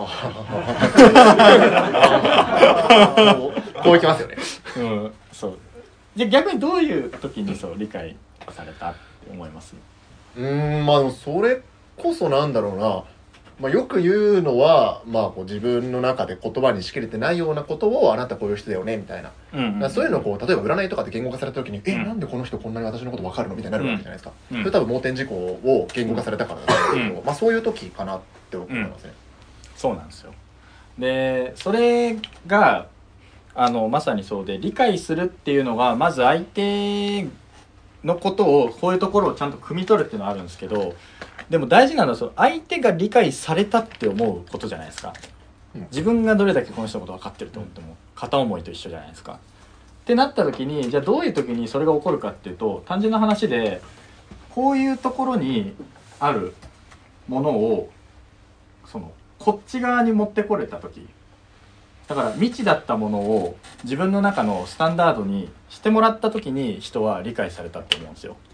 こういきますよね。 そう。じゃあ逆にどういう時にそう理解されたって思います？ まあでもそれこそなんだろうな。まあ、よく言うのは、まあ、こう自分の中で言葉にしきれてないようなことをあなたこういう人だよねみたいな、そういうのをこう例えば占いとかで言語化された時に、なんでこの人こんなに私のこと分かるのみたいになるわけじゃないですか、それ多分盲点事項を言語化されたからだと思うんですけど、まあ、そういう時かなって思いますね、 そうなんですよ。でそれがまさにそうで、理解するっていうのがまず相手のことをこういうところをちゃんと汲み取るっていうのはあるんですけど、でも大事なのはその相手が理解されたって思うことじゃないですか。自分がどれだけこの人のこと分かってると思っても片思いと一緒じゃないですか。ってなった時にじゃあどういう時にそれが起こるかっていうと、単純な話でこういうところにあるものをこっち側に持ってこれた時、だから未知だったものを自分の中のスタンダードにしてもらった時に人は理解されたって思うんですよ。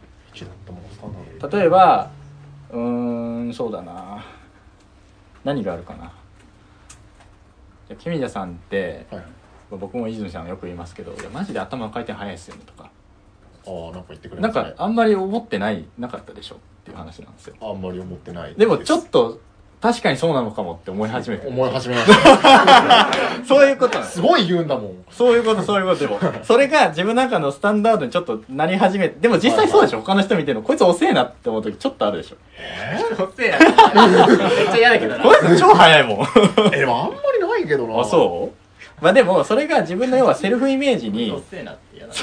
例えばそうだな、何があるかな。じゃあケミジャさんって、僕も泉さんよく言いますけど、いやマジで頭の回転早いですよねとか、 なんか言ってくれますね。 なんかあんまり思ってなかったでしょっていう話なんですよ。 あんまり思ってないです。 でもちょっと確かにそうなのかもって思い始めて。 思い始めました。 そういうことなんです。 すごい言うんだもん。 そういうこと。でも、それが自分の中のスタンダードにちょっとなり始めて、でも実際そうでしょ、他の人見てるの、こいつ遅えなって思う時ちょっとあるでしょ。 遅えな。めっちゃ嫌だけどな。 こいつ超早いもん。 でもあんまりないけどな。 あ、そう？まあでも、それが自分の要はセルフイメージに。 遅えなって嫌だ。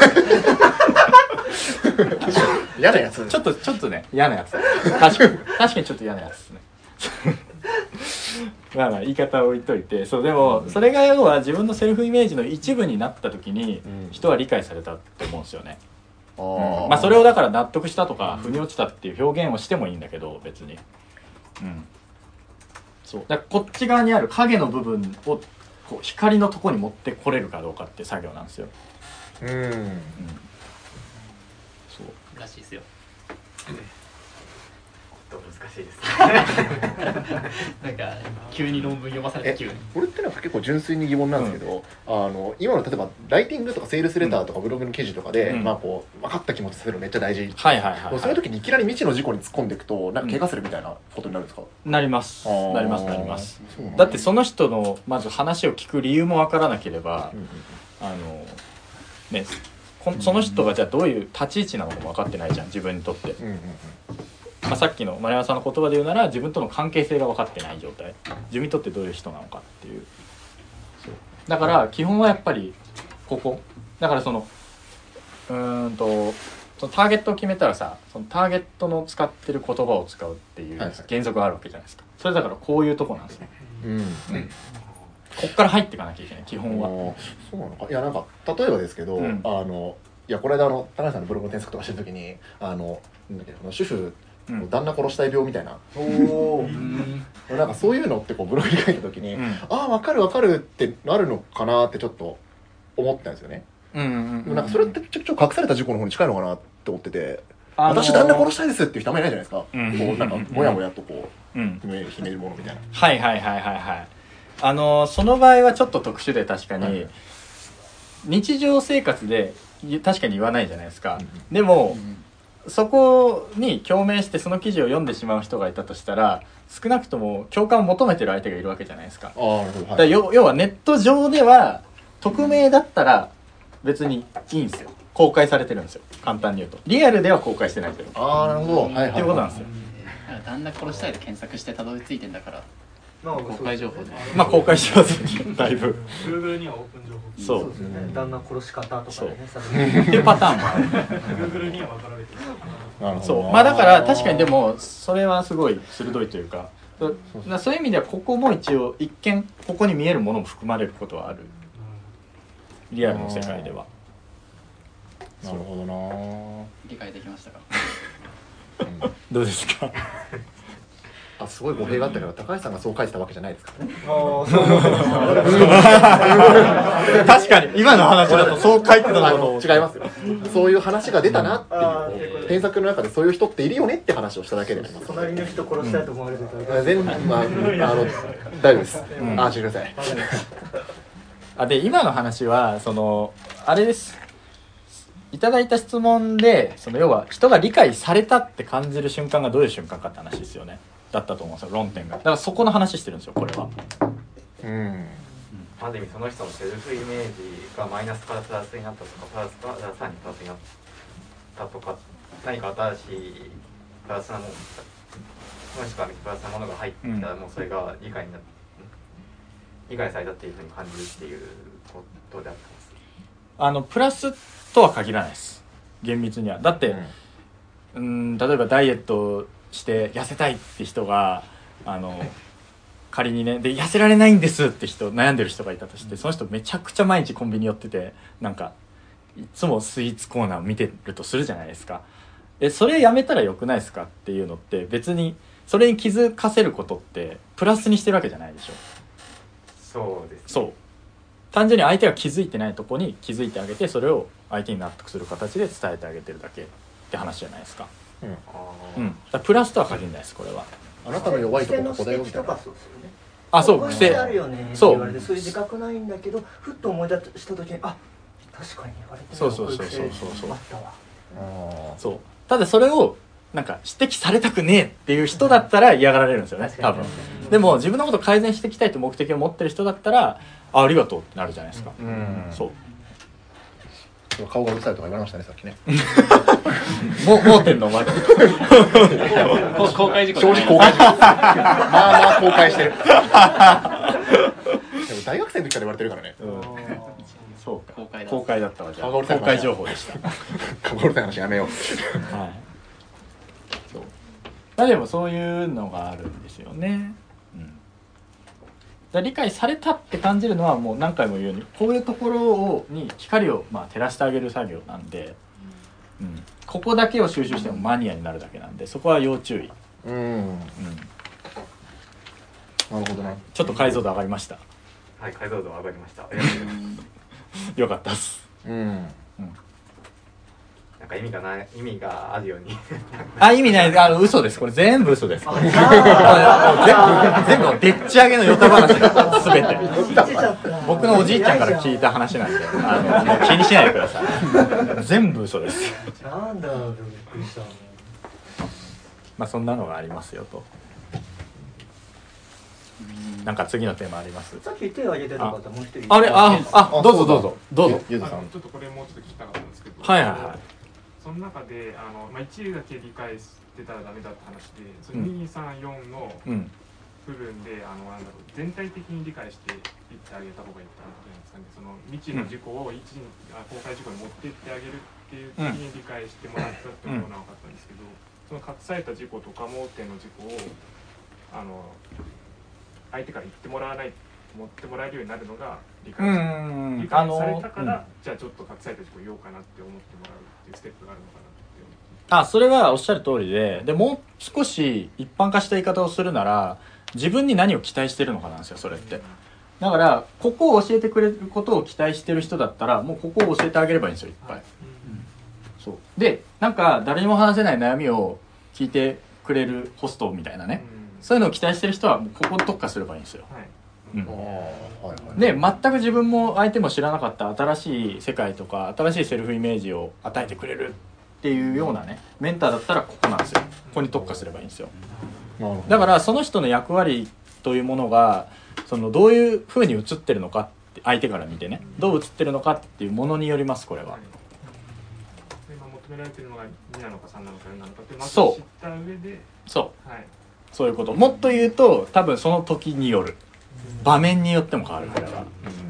嫌なやつ。 ちょっとね、嫌なやつ。確かにちょっと嫌なやつですね。まあ言い方を置いといて、そうでもそれが要は自分のセルフイメージの一部になった時に人は理解されたって思うんですよね。まあそれをだから納得したとか腑に落ちたっていう表現をしてもいいんだけど別に、そうだからこっち側にある影の部分をこう光のとこに持ってこれるかどうかって作業なんですよ。 そうらしいですよ。 難しいですなんか急に論文読まされて急に。 これってなんか結構純粋に疑問なんですけど、今の例えばライティングとかセールスレターとかブログの記事とかで、まあこう分かった気持ちするのめっちゃ大事。そういう時にいきなり未知の事故に突っ込んでいくとなんか怪我するみたいなことになるんですか？ なります。だってその人のまず話を聞く理由も分からなければ、ね、その人がじゃあどういう立ち位置なのかも分かってないじゃん自分にとって。まあ、さっきの丸山さんの言葉で言うなら自分との関係性が分かってない状態、自分にとってどういう人なのかっていう。だから基本はやっぱりここだからそのターゲットを決めたらさ、そのターゲットの使ってる言葉を使うっていう原則があるわけじゃないですか。それだからこういうとこなんですね。こっから入っていかなきゃいけない基本は。 そうなのか。いやなんか例えばですけど、いやこの間高橋さんのブログの添削とかしてる時に主婦旦那殺したい病みたいな、なんかそういうのってこうブログに書いた時に、ああ分かるってなるのかなってちょっと思ったんですよね。なんかそれってちょっと隠された事故の方に近いのかなって思ってて、私旦那殺したいですっていう人あんまりいないじゃないですか。こうなんかもやもやとこう秘めるものみたいな。 その場合はちょっと特殊で確かに、日常生活で確かに言わないじゃないですか。でも、そこに共鳴してその記事を読んでしまう人がいたとしたら、少なくとも共感を求めてる相手がいるわけじゃないですか。要はネット上では匿名だったら別にいいんですよ。公開されてるんですよ。簡単に言うとリアルでは公開してないけど。 なるほど。 っていうことなんですよ。 旦那殺したいで検索してたどり着いてんだから公開情報で。 まあ公開してますね。だいぶ Google にはオープン情報。 そうですね。旦那殺し方とかね。 っていうパターンもある。 Google には分かられてる。 そう。まあだから確かにでもそれはすごい鋭いというか、そういう意味ではここも一応一見ここに見えるものも含まれることはある。リアルの世界では。 なるほどな。 理解できましたか？ どうですか？ すごい語弊があったけど高橋さんがそう書いてたわけじゃないですからね。 確かに今の話だとそう書いてたの違いますよ。そういう話が出たなっていう添削の中でそういう人っているよねって話をしただけであります。 隣の人殺したいと思われてた。 全然大丈夫です。安心してください。 で今の話はそのあれです。いただいた質問でその要は人が理解されたって感じる瞬間がどういう瞬間かって話ですよね。だったと思うんですよ論点が。だからそこの話してるんですよこれは。 ある意味その人のセルフイメージがマイナスからプラスになったとかプラスからさらにプラスになったとか何か新しいプラスなものその人から見てプラスなものが入ってきたらもうそれが理解されたっていうふうに感じるっていうことであってます。プラスとは限らないです。厳密には。だって、例えばダイエットして痩せたいって人が仮にねで痩せられないんですって人悩んでる人がいたとしてその人めちゃくちゃ毎日コンビニ寄っててなんかいつもスイーツコーナーを見てるとするじゃないですか。それやめたらよくないですかっていうのって別にそれに気づかせることってプラスにしてるわけじゃないでしょ。 そうですね。 そう単純に相手が気づいてないとこに気づいてあげてそれを相手に納得する形で伝えてあげてるだけって話じゃないですか。だプラスとは限らないですこれは。 あなたの弱いところここだよみたいな。 そう癖あるよね。 そうそういう自覚ないんだけどふっと思い出した時に確かに言われてそうただそれをなんか指摘されたくねえっていう人だったら嫌がられるんですよね多分。でも自分のことを改善していきたいという目的を持ってる人だったらありがとうってなるじゃないですか。そう顔がうるさいとか言われましたねさっきね。 盲点のお前公開事故正直公開事故まあ公開してる。でも大学生の時から言われてるからね。 そうか公開だったわ。じゃあ公開情報でした。 顔がうるさい話やめよう。 でもそういうのがあるんですよね。理解されたって感じるのはもう何回も言うようにこういうところに光を照らしてあげる作業なんで、ここだけを収集してもマニアになるだけなんでそこは要注意。 なるほどね。 ちょっと解像度上がりました。 はい解像度上がりました。 よかったっす。 なんか意味があるように意味ない嘘です。これ全部嘘です。全部でっち上げのヨタ話が全て僕のおじいちゃんから聞いた話なんで気にしないでください。全部嘘です。 なんだびっくりした。 そんなのがありますよと。なんか次のテーマあります。 さっき手を挙げてた方もう一人。 どうぞ。 ゆずさん。ちょっとこれもうちょっと聞きたかったんですけど。その中で1だけ理解してたらダメだって話で、その2、3、4の部分で全体的に理解していってあげた方がいいってことなんですかね。その未知の事故を公開事故に持っていってあげるっていう時に理解してもらったってことはなかったんですけど、その隠された事故とか盲点の事故を相手から言ってもらわない持ってもらえるようになるのが理解されたから、じゃあちょっと隠された事故言おうかなって思ってもらうっていうステップがあるのかなって。 それはおっしゃる通りでもう少し一般化した言い方をするなら自分に何を期待してるのかなんですよそれって。だからここを教えてくれることを期待してる人だったらもうここを教えてあげればいいんですよいっぱい。そうでなんか誰にも話せない悩みを聞いてくれるホストみたいなね、そういうのを期待してる人はもうここに特化すればいいんですよ。で全く自分も相手も知らなかった新しい世界とか新しいセルフイメージを与えてくれるっていうようなねメンターだったらここなんですよ。ここに特化すればいいんですよ。だからその人の役割というものがどういう風に映ってるのかって相手から見てねどう映ってるのかっていうものによりますこれは。 今求められてるのが2なのか3なのか4なのかってまず知った上でそういうこともっと言うと多分その時による場面によっても変わるこれは。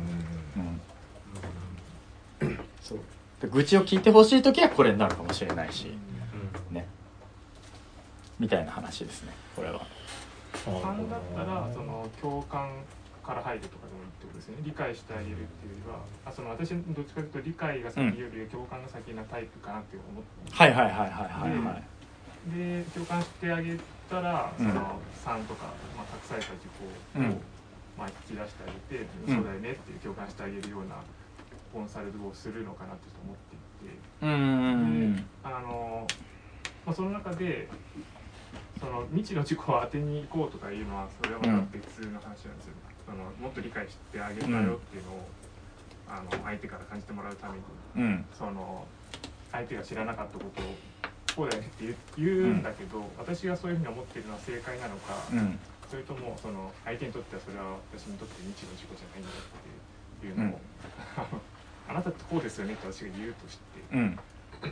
そうで愚痴を聞いてほしい時はこれになるかもしれないし、ねみたいな話ですねこれは。 3だったら共感から入るとかでもいいってことですね。理解してあげるっていうよりは私どっちかというと理解が先より共感が先なタイプかなって思ってで共感してあげったら、その3とか、託された事項を、引き出してあげて、そうだよねっていう共感してあげるようなコンサルをするのかなって思っていて、でその中でその未知の事故を当てに行こうとかいうのはそれはまた別の話なんですよ。もっと理解してあげたよっていうのを、相手から感じてもらうために、その相手が知らなかったことをこうだよねって言うんだけど、私がそういうふうに思っているのは正解なのか、それともその相手にとってはそれは私にとって未知の事故じゃないんだっていうのを、あなたってこうですよねって私が言うとして、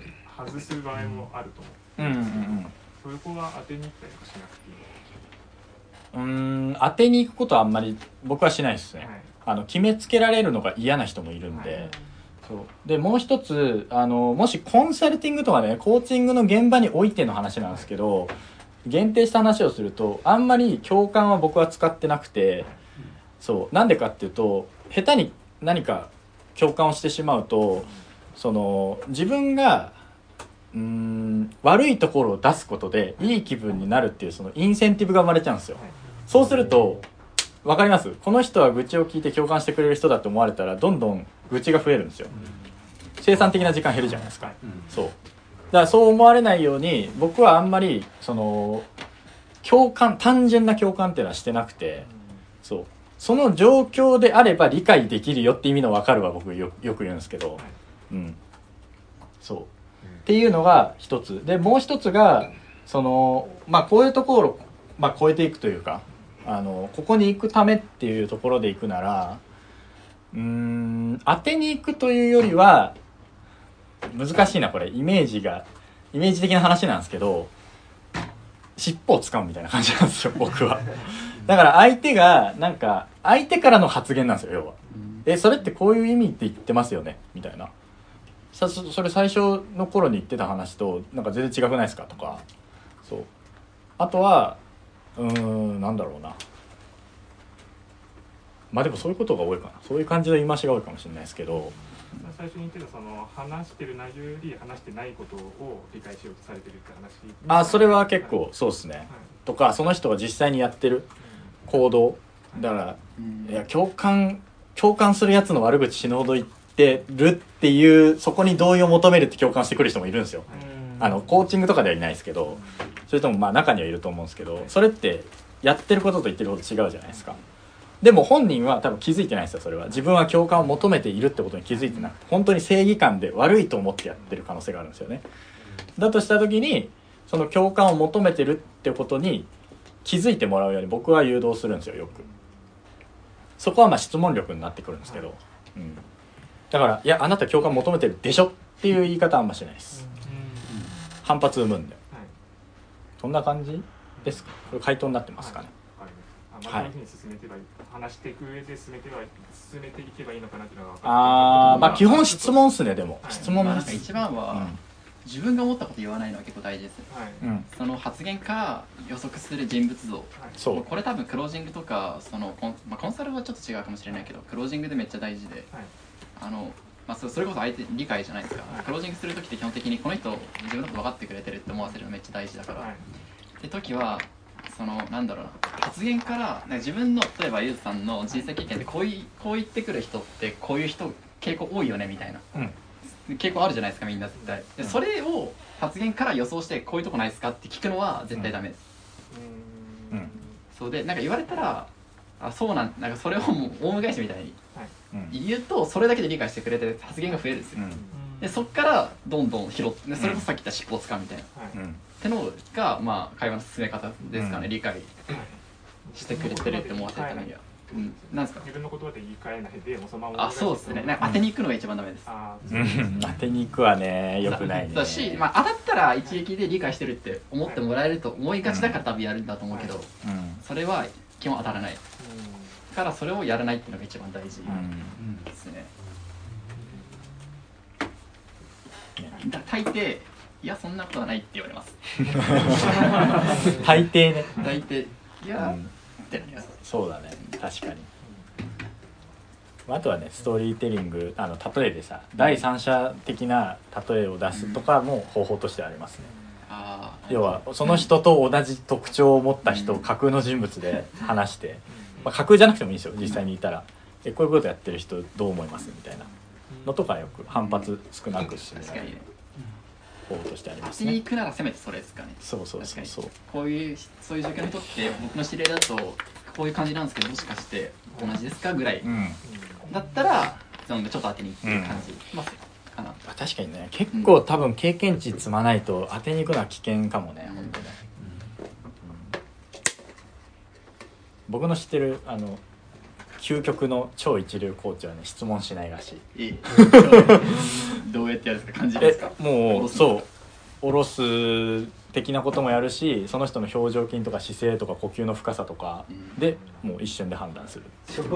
外す場合もあると思うんですけど、そこは当てに行ったりとかしなくていい。 当てに行くことはあんまり僕はしないですね。決めつけられるのが嫌な人もいるんで。そうでもう一つもしコンサルティングとかねコーチングの現場においての話なんですけど、限定した話をするとあんまり共感は僕は使ってなくて、そうなんでかっていうと下手に何か共感をしてしまうとその自分が悪いところを出すことでいい気分になるっていうそのインセンティブが生まれちゃうんですよ。そうすると分かります？この人は愚痴を聞いて共感してくれる人だと思われたらどんどん愚痴が増えるんですよ。生産的な時間減るじゃないですか。そうだからそう思われないように僕はあんまりその共感単純な共感っていうのはしてなくて、その状況であれば理解できるよって意味の分かるは僕よく言うんですけど、そうっていうのが一つで、もう一つがそのこういうところを超えていくというかここに行くためっていうところで行くなら当てに行くというよりは難しいなこれイメージ的な話なんですけど尻尾をつかむみたいな感じなんですよ僕は。だから相手からの発言なんですよ要は。それってこういう意味って言ってますよねみたいな。それ最初の頃に言ってた話となんか全然違くないですかとか。そうあとはなんだろうな。でもそういうことが多いかな。そういう感じの言い回しが多いかもしれないですけど。 最初に言ってたその話してる内容より話してないことを理解しようとされてるって話。 それは結構そうですね。とかその人が実際にやってる行動だからいや共感するやつの悪口死ぬほど言ってるっていうそこに同意を求めるって共感してくる人もいるんですよ。コーチングとかではいないですけど、それとも中にはいると思うんですけど、それってやってることと言ってること違うじゃないですか。でも本人は多分気づいてないですよ。それは自分は共感を求めているってことに気づいてなくて本当に正義感で悪いと思ってやってる可能性があるんですよね。だとした時にその共感を求めてるってことに気づいてもらうように僕は誘導するんですよよく。そこは質問力になってくるんですけど、だからいやあなた共感求めてるでしょっていう言い方はあんましないです。反発生むんで。そんな感じですか。これ回答になってますかね。 どういうふうに進めて話していく上で進めていけばいいのかなっていうのが基本質問っすね。でも質問なんか一番は、自分が思ったこと言わないのは結構大事です、その発言から予測する人物像、これ多分クロージングとかそのコンサルはちょっと違うかもしれないけどクロージングでめっちゃ大事で、それこそ相手理解じゃないですか、クロージングするときって基本的にこの人自分のこと分かってくれてるって思わせるのめっちゃ大事だから、って時はその発言から自分の例えばゆうさんの人生経験でこう言ってくる人ってこういう人傾向多いよねみたいな、傾向あるじゃないですかみんな絶対で、それを発言から予想してこういうとこないですかって聞くのは絶対ダメです。そうで言われたらそうなんかそれをもうオウム返しみたいに言うとそれだけで理解してくれて発言が増えるんですよ、でそっからどんどん拾ってそれこそさっき言った尻尾をつかむみたいな、ってのが会話の進め方ですかね、理解してくれてるって思わせるためには。なんですか自分の言葉で言い換えないでもそのままそうですね。当てに行くのが一番ダメです。 当てに行くはね良くないね。 だし当たったら一撃で理解してるって思ってもらえると思いがちだから多分やるんだと思うけど、それは基本当たらないからそれをやらないっていうのが一番大事ですね。大抵いやそんなことはないって言われます。 大抵ね。 大抵いやってなります。 そうだね確かに。あとはねストーリーテリング例えでさ第三者的な例えを出すとかも方法としてありますね。 要はその人と同じ特徴を持った人を架空の人物で話して、まあ、架空じゃなくてもいいんですよ実際にいたら、こういうことやってる人どう思いますみたいなのとかよく反発少なくする方法としてありますね。 行くならせめてそれですかね。 そうそうそうそう。 そういう状況にとって僕の知り合いだとこういう感じなんですけどもしかして同じですかぐらい、だったらちょっと当てにいってる感じますかな。 確かにね結構多分経験値積まないと当てに行くのは危険かもね、本当ね。僕の知ってる究極の超一流コーチはね質問しないらしい。 どうやってやるんですか？感じですか？ もうそう下ろす的なこともやるし、その人の表情筋とか姿勢とか呼吸の深さとかでもう一瞬で判断する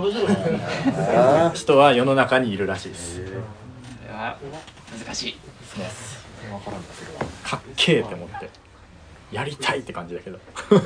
人は世の中にいるらしいです。 難しいです分からんだけどかっけーって思ってやりたいって感じだけど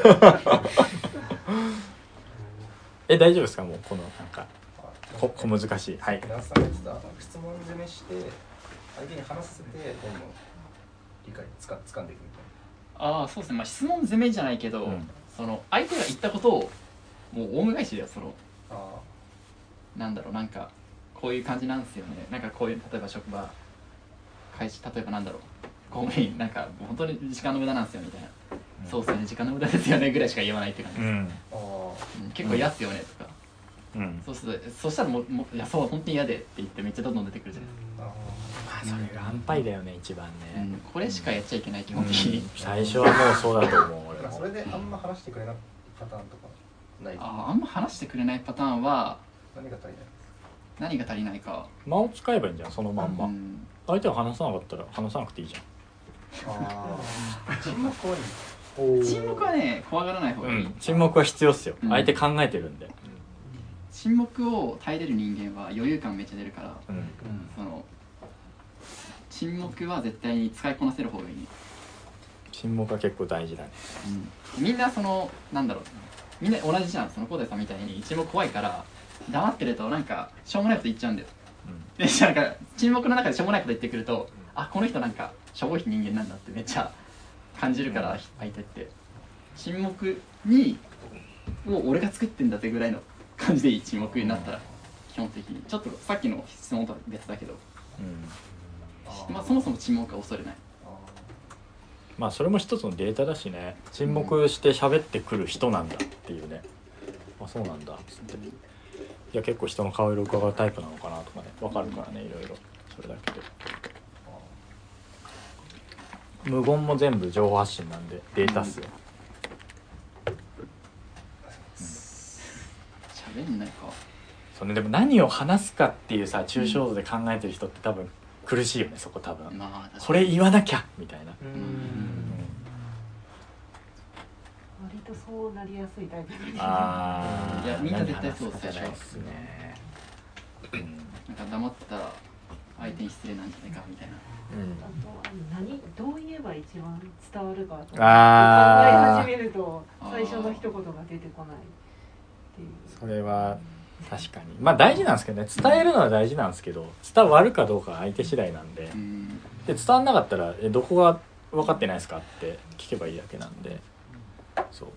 大丈夫ですか？もうこのなんか小難しい。はい。 皆さんが言ってた質問攻めして相手に話させてどんどん理解つかんでいくみたいな。 そうですね。まあ質問攻めじゃないけど、その相手が言ったことをもうオウム返しだよ。そのなんだろう、なんかこういう感じなんですよね。なんかこういう例えば職場開始、例えばなんだろう、公務員なんか本当に時間の無駄なんですよみたいな。そうですよね、時間の無駄ですよねぐらいしか言わないって感じです。結構嫌っすよねとか。そしたらもういやそう本当に嫌でって言ってめっちゃどんどん出てくるじゃないですか。 それが安牌だよね一番ね。 これしかやっちゃいけない基本的に。 最初はもうそうだと思う俺も。 それであんま話してくれないパターンとかない？ あんま話してくれないパターンは何が足りない？ 何が足りないか。 間を使えばいいんじゃんそのまんま。相手が話さなかったら話さなくていいじゃん。 沈黙はいい。 沈黙はね怖がらない方がいい。 沈黙は必要っすよ。相手考えてるんで。 沈黙を耐えれる人間は余裕感めっちゃ出るから、その沈黙は絶対に使いこなせる方がいい。 沈黙は結構大事だね。 みんなそのなんだろう、みんな同じじゃん。その小手さんみたいに沈黙怖いから黙ってるとなんかしょうもないこと言っちゃうんだよ。でなんか沈黙の中でしょうもないこと言ってくると、あこの人なんかしょぼい人間なんだってめっちゃ感じるから、相手って沈黙にもう俺が作ってんだってぐらいの感じでいい。沈黙になったら基本的にちょっとさっきの質問とは別だけど、まあそもそも沈黙は恐れない。 まあそれも一つのデータだしね。沈黙して喋ってくる人なんだっていうね。あそうなんだっつって、いや結構人の顔色を伺うタイプなのかなとかね分かるからね、いろいろそれだけで。無言も全部情報発信なんでデータっすよ。 喋んないか。 それでも何を話すかっていうさ抽象度で考えてる人って多分苦しいよねそこ多分。これ言わなきゃみたいな。 割とそうなりやすいタイプですね。 いやみんな絶対そう最初ですね。なんか黙ってたら相手に失礼なんじゃないかみたいな。 あとどう言えば一番伝わるかと考え始めると最初の一言が出てこないっていう。 それは確かにまあ大事なんですけどね。伝えるのは大事なんですけど、伝わるかどうかは相手次第なんで、で伝わんなかったらどこが分かってないですかって聞けばいいだけなんで。そう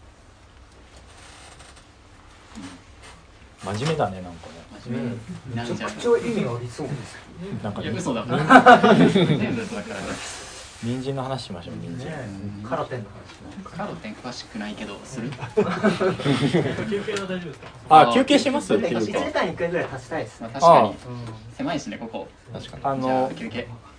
真面目だねなんかね。 真面目。めちゃくちゃ意味ありそうです。 なんかいや嘘だ。全部嘘だからね。 人参の話しましょう。人参。 カロテンの話。 カロテン詳しくないけどする。 休憩は大丈夫ですか？ 休憩します？1 時間に1回ぐらい足したいです。 確かに狭いしねここ。 確かに。 休憩。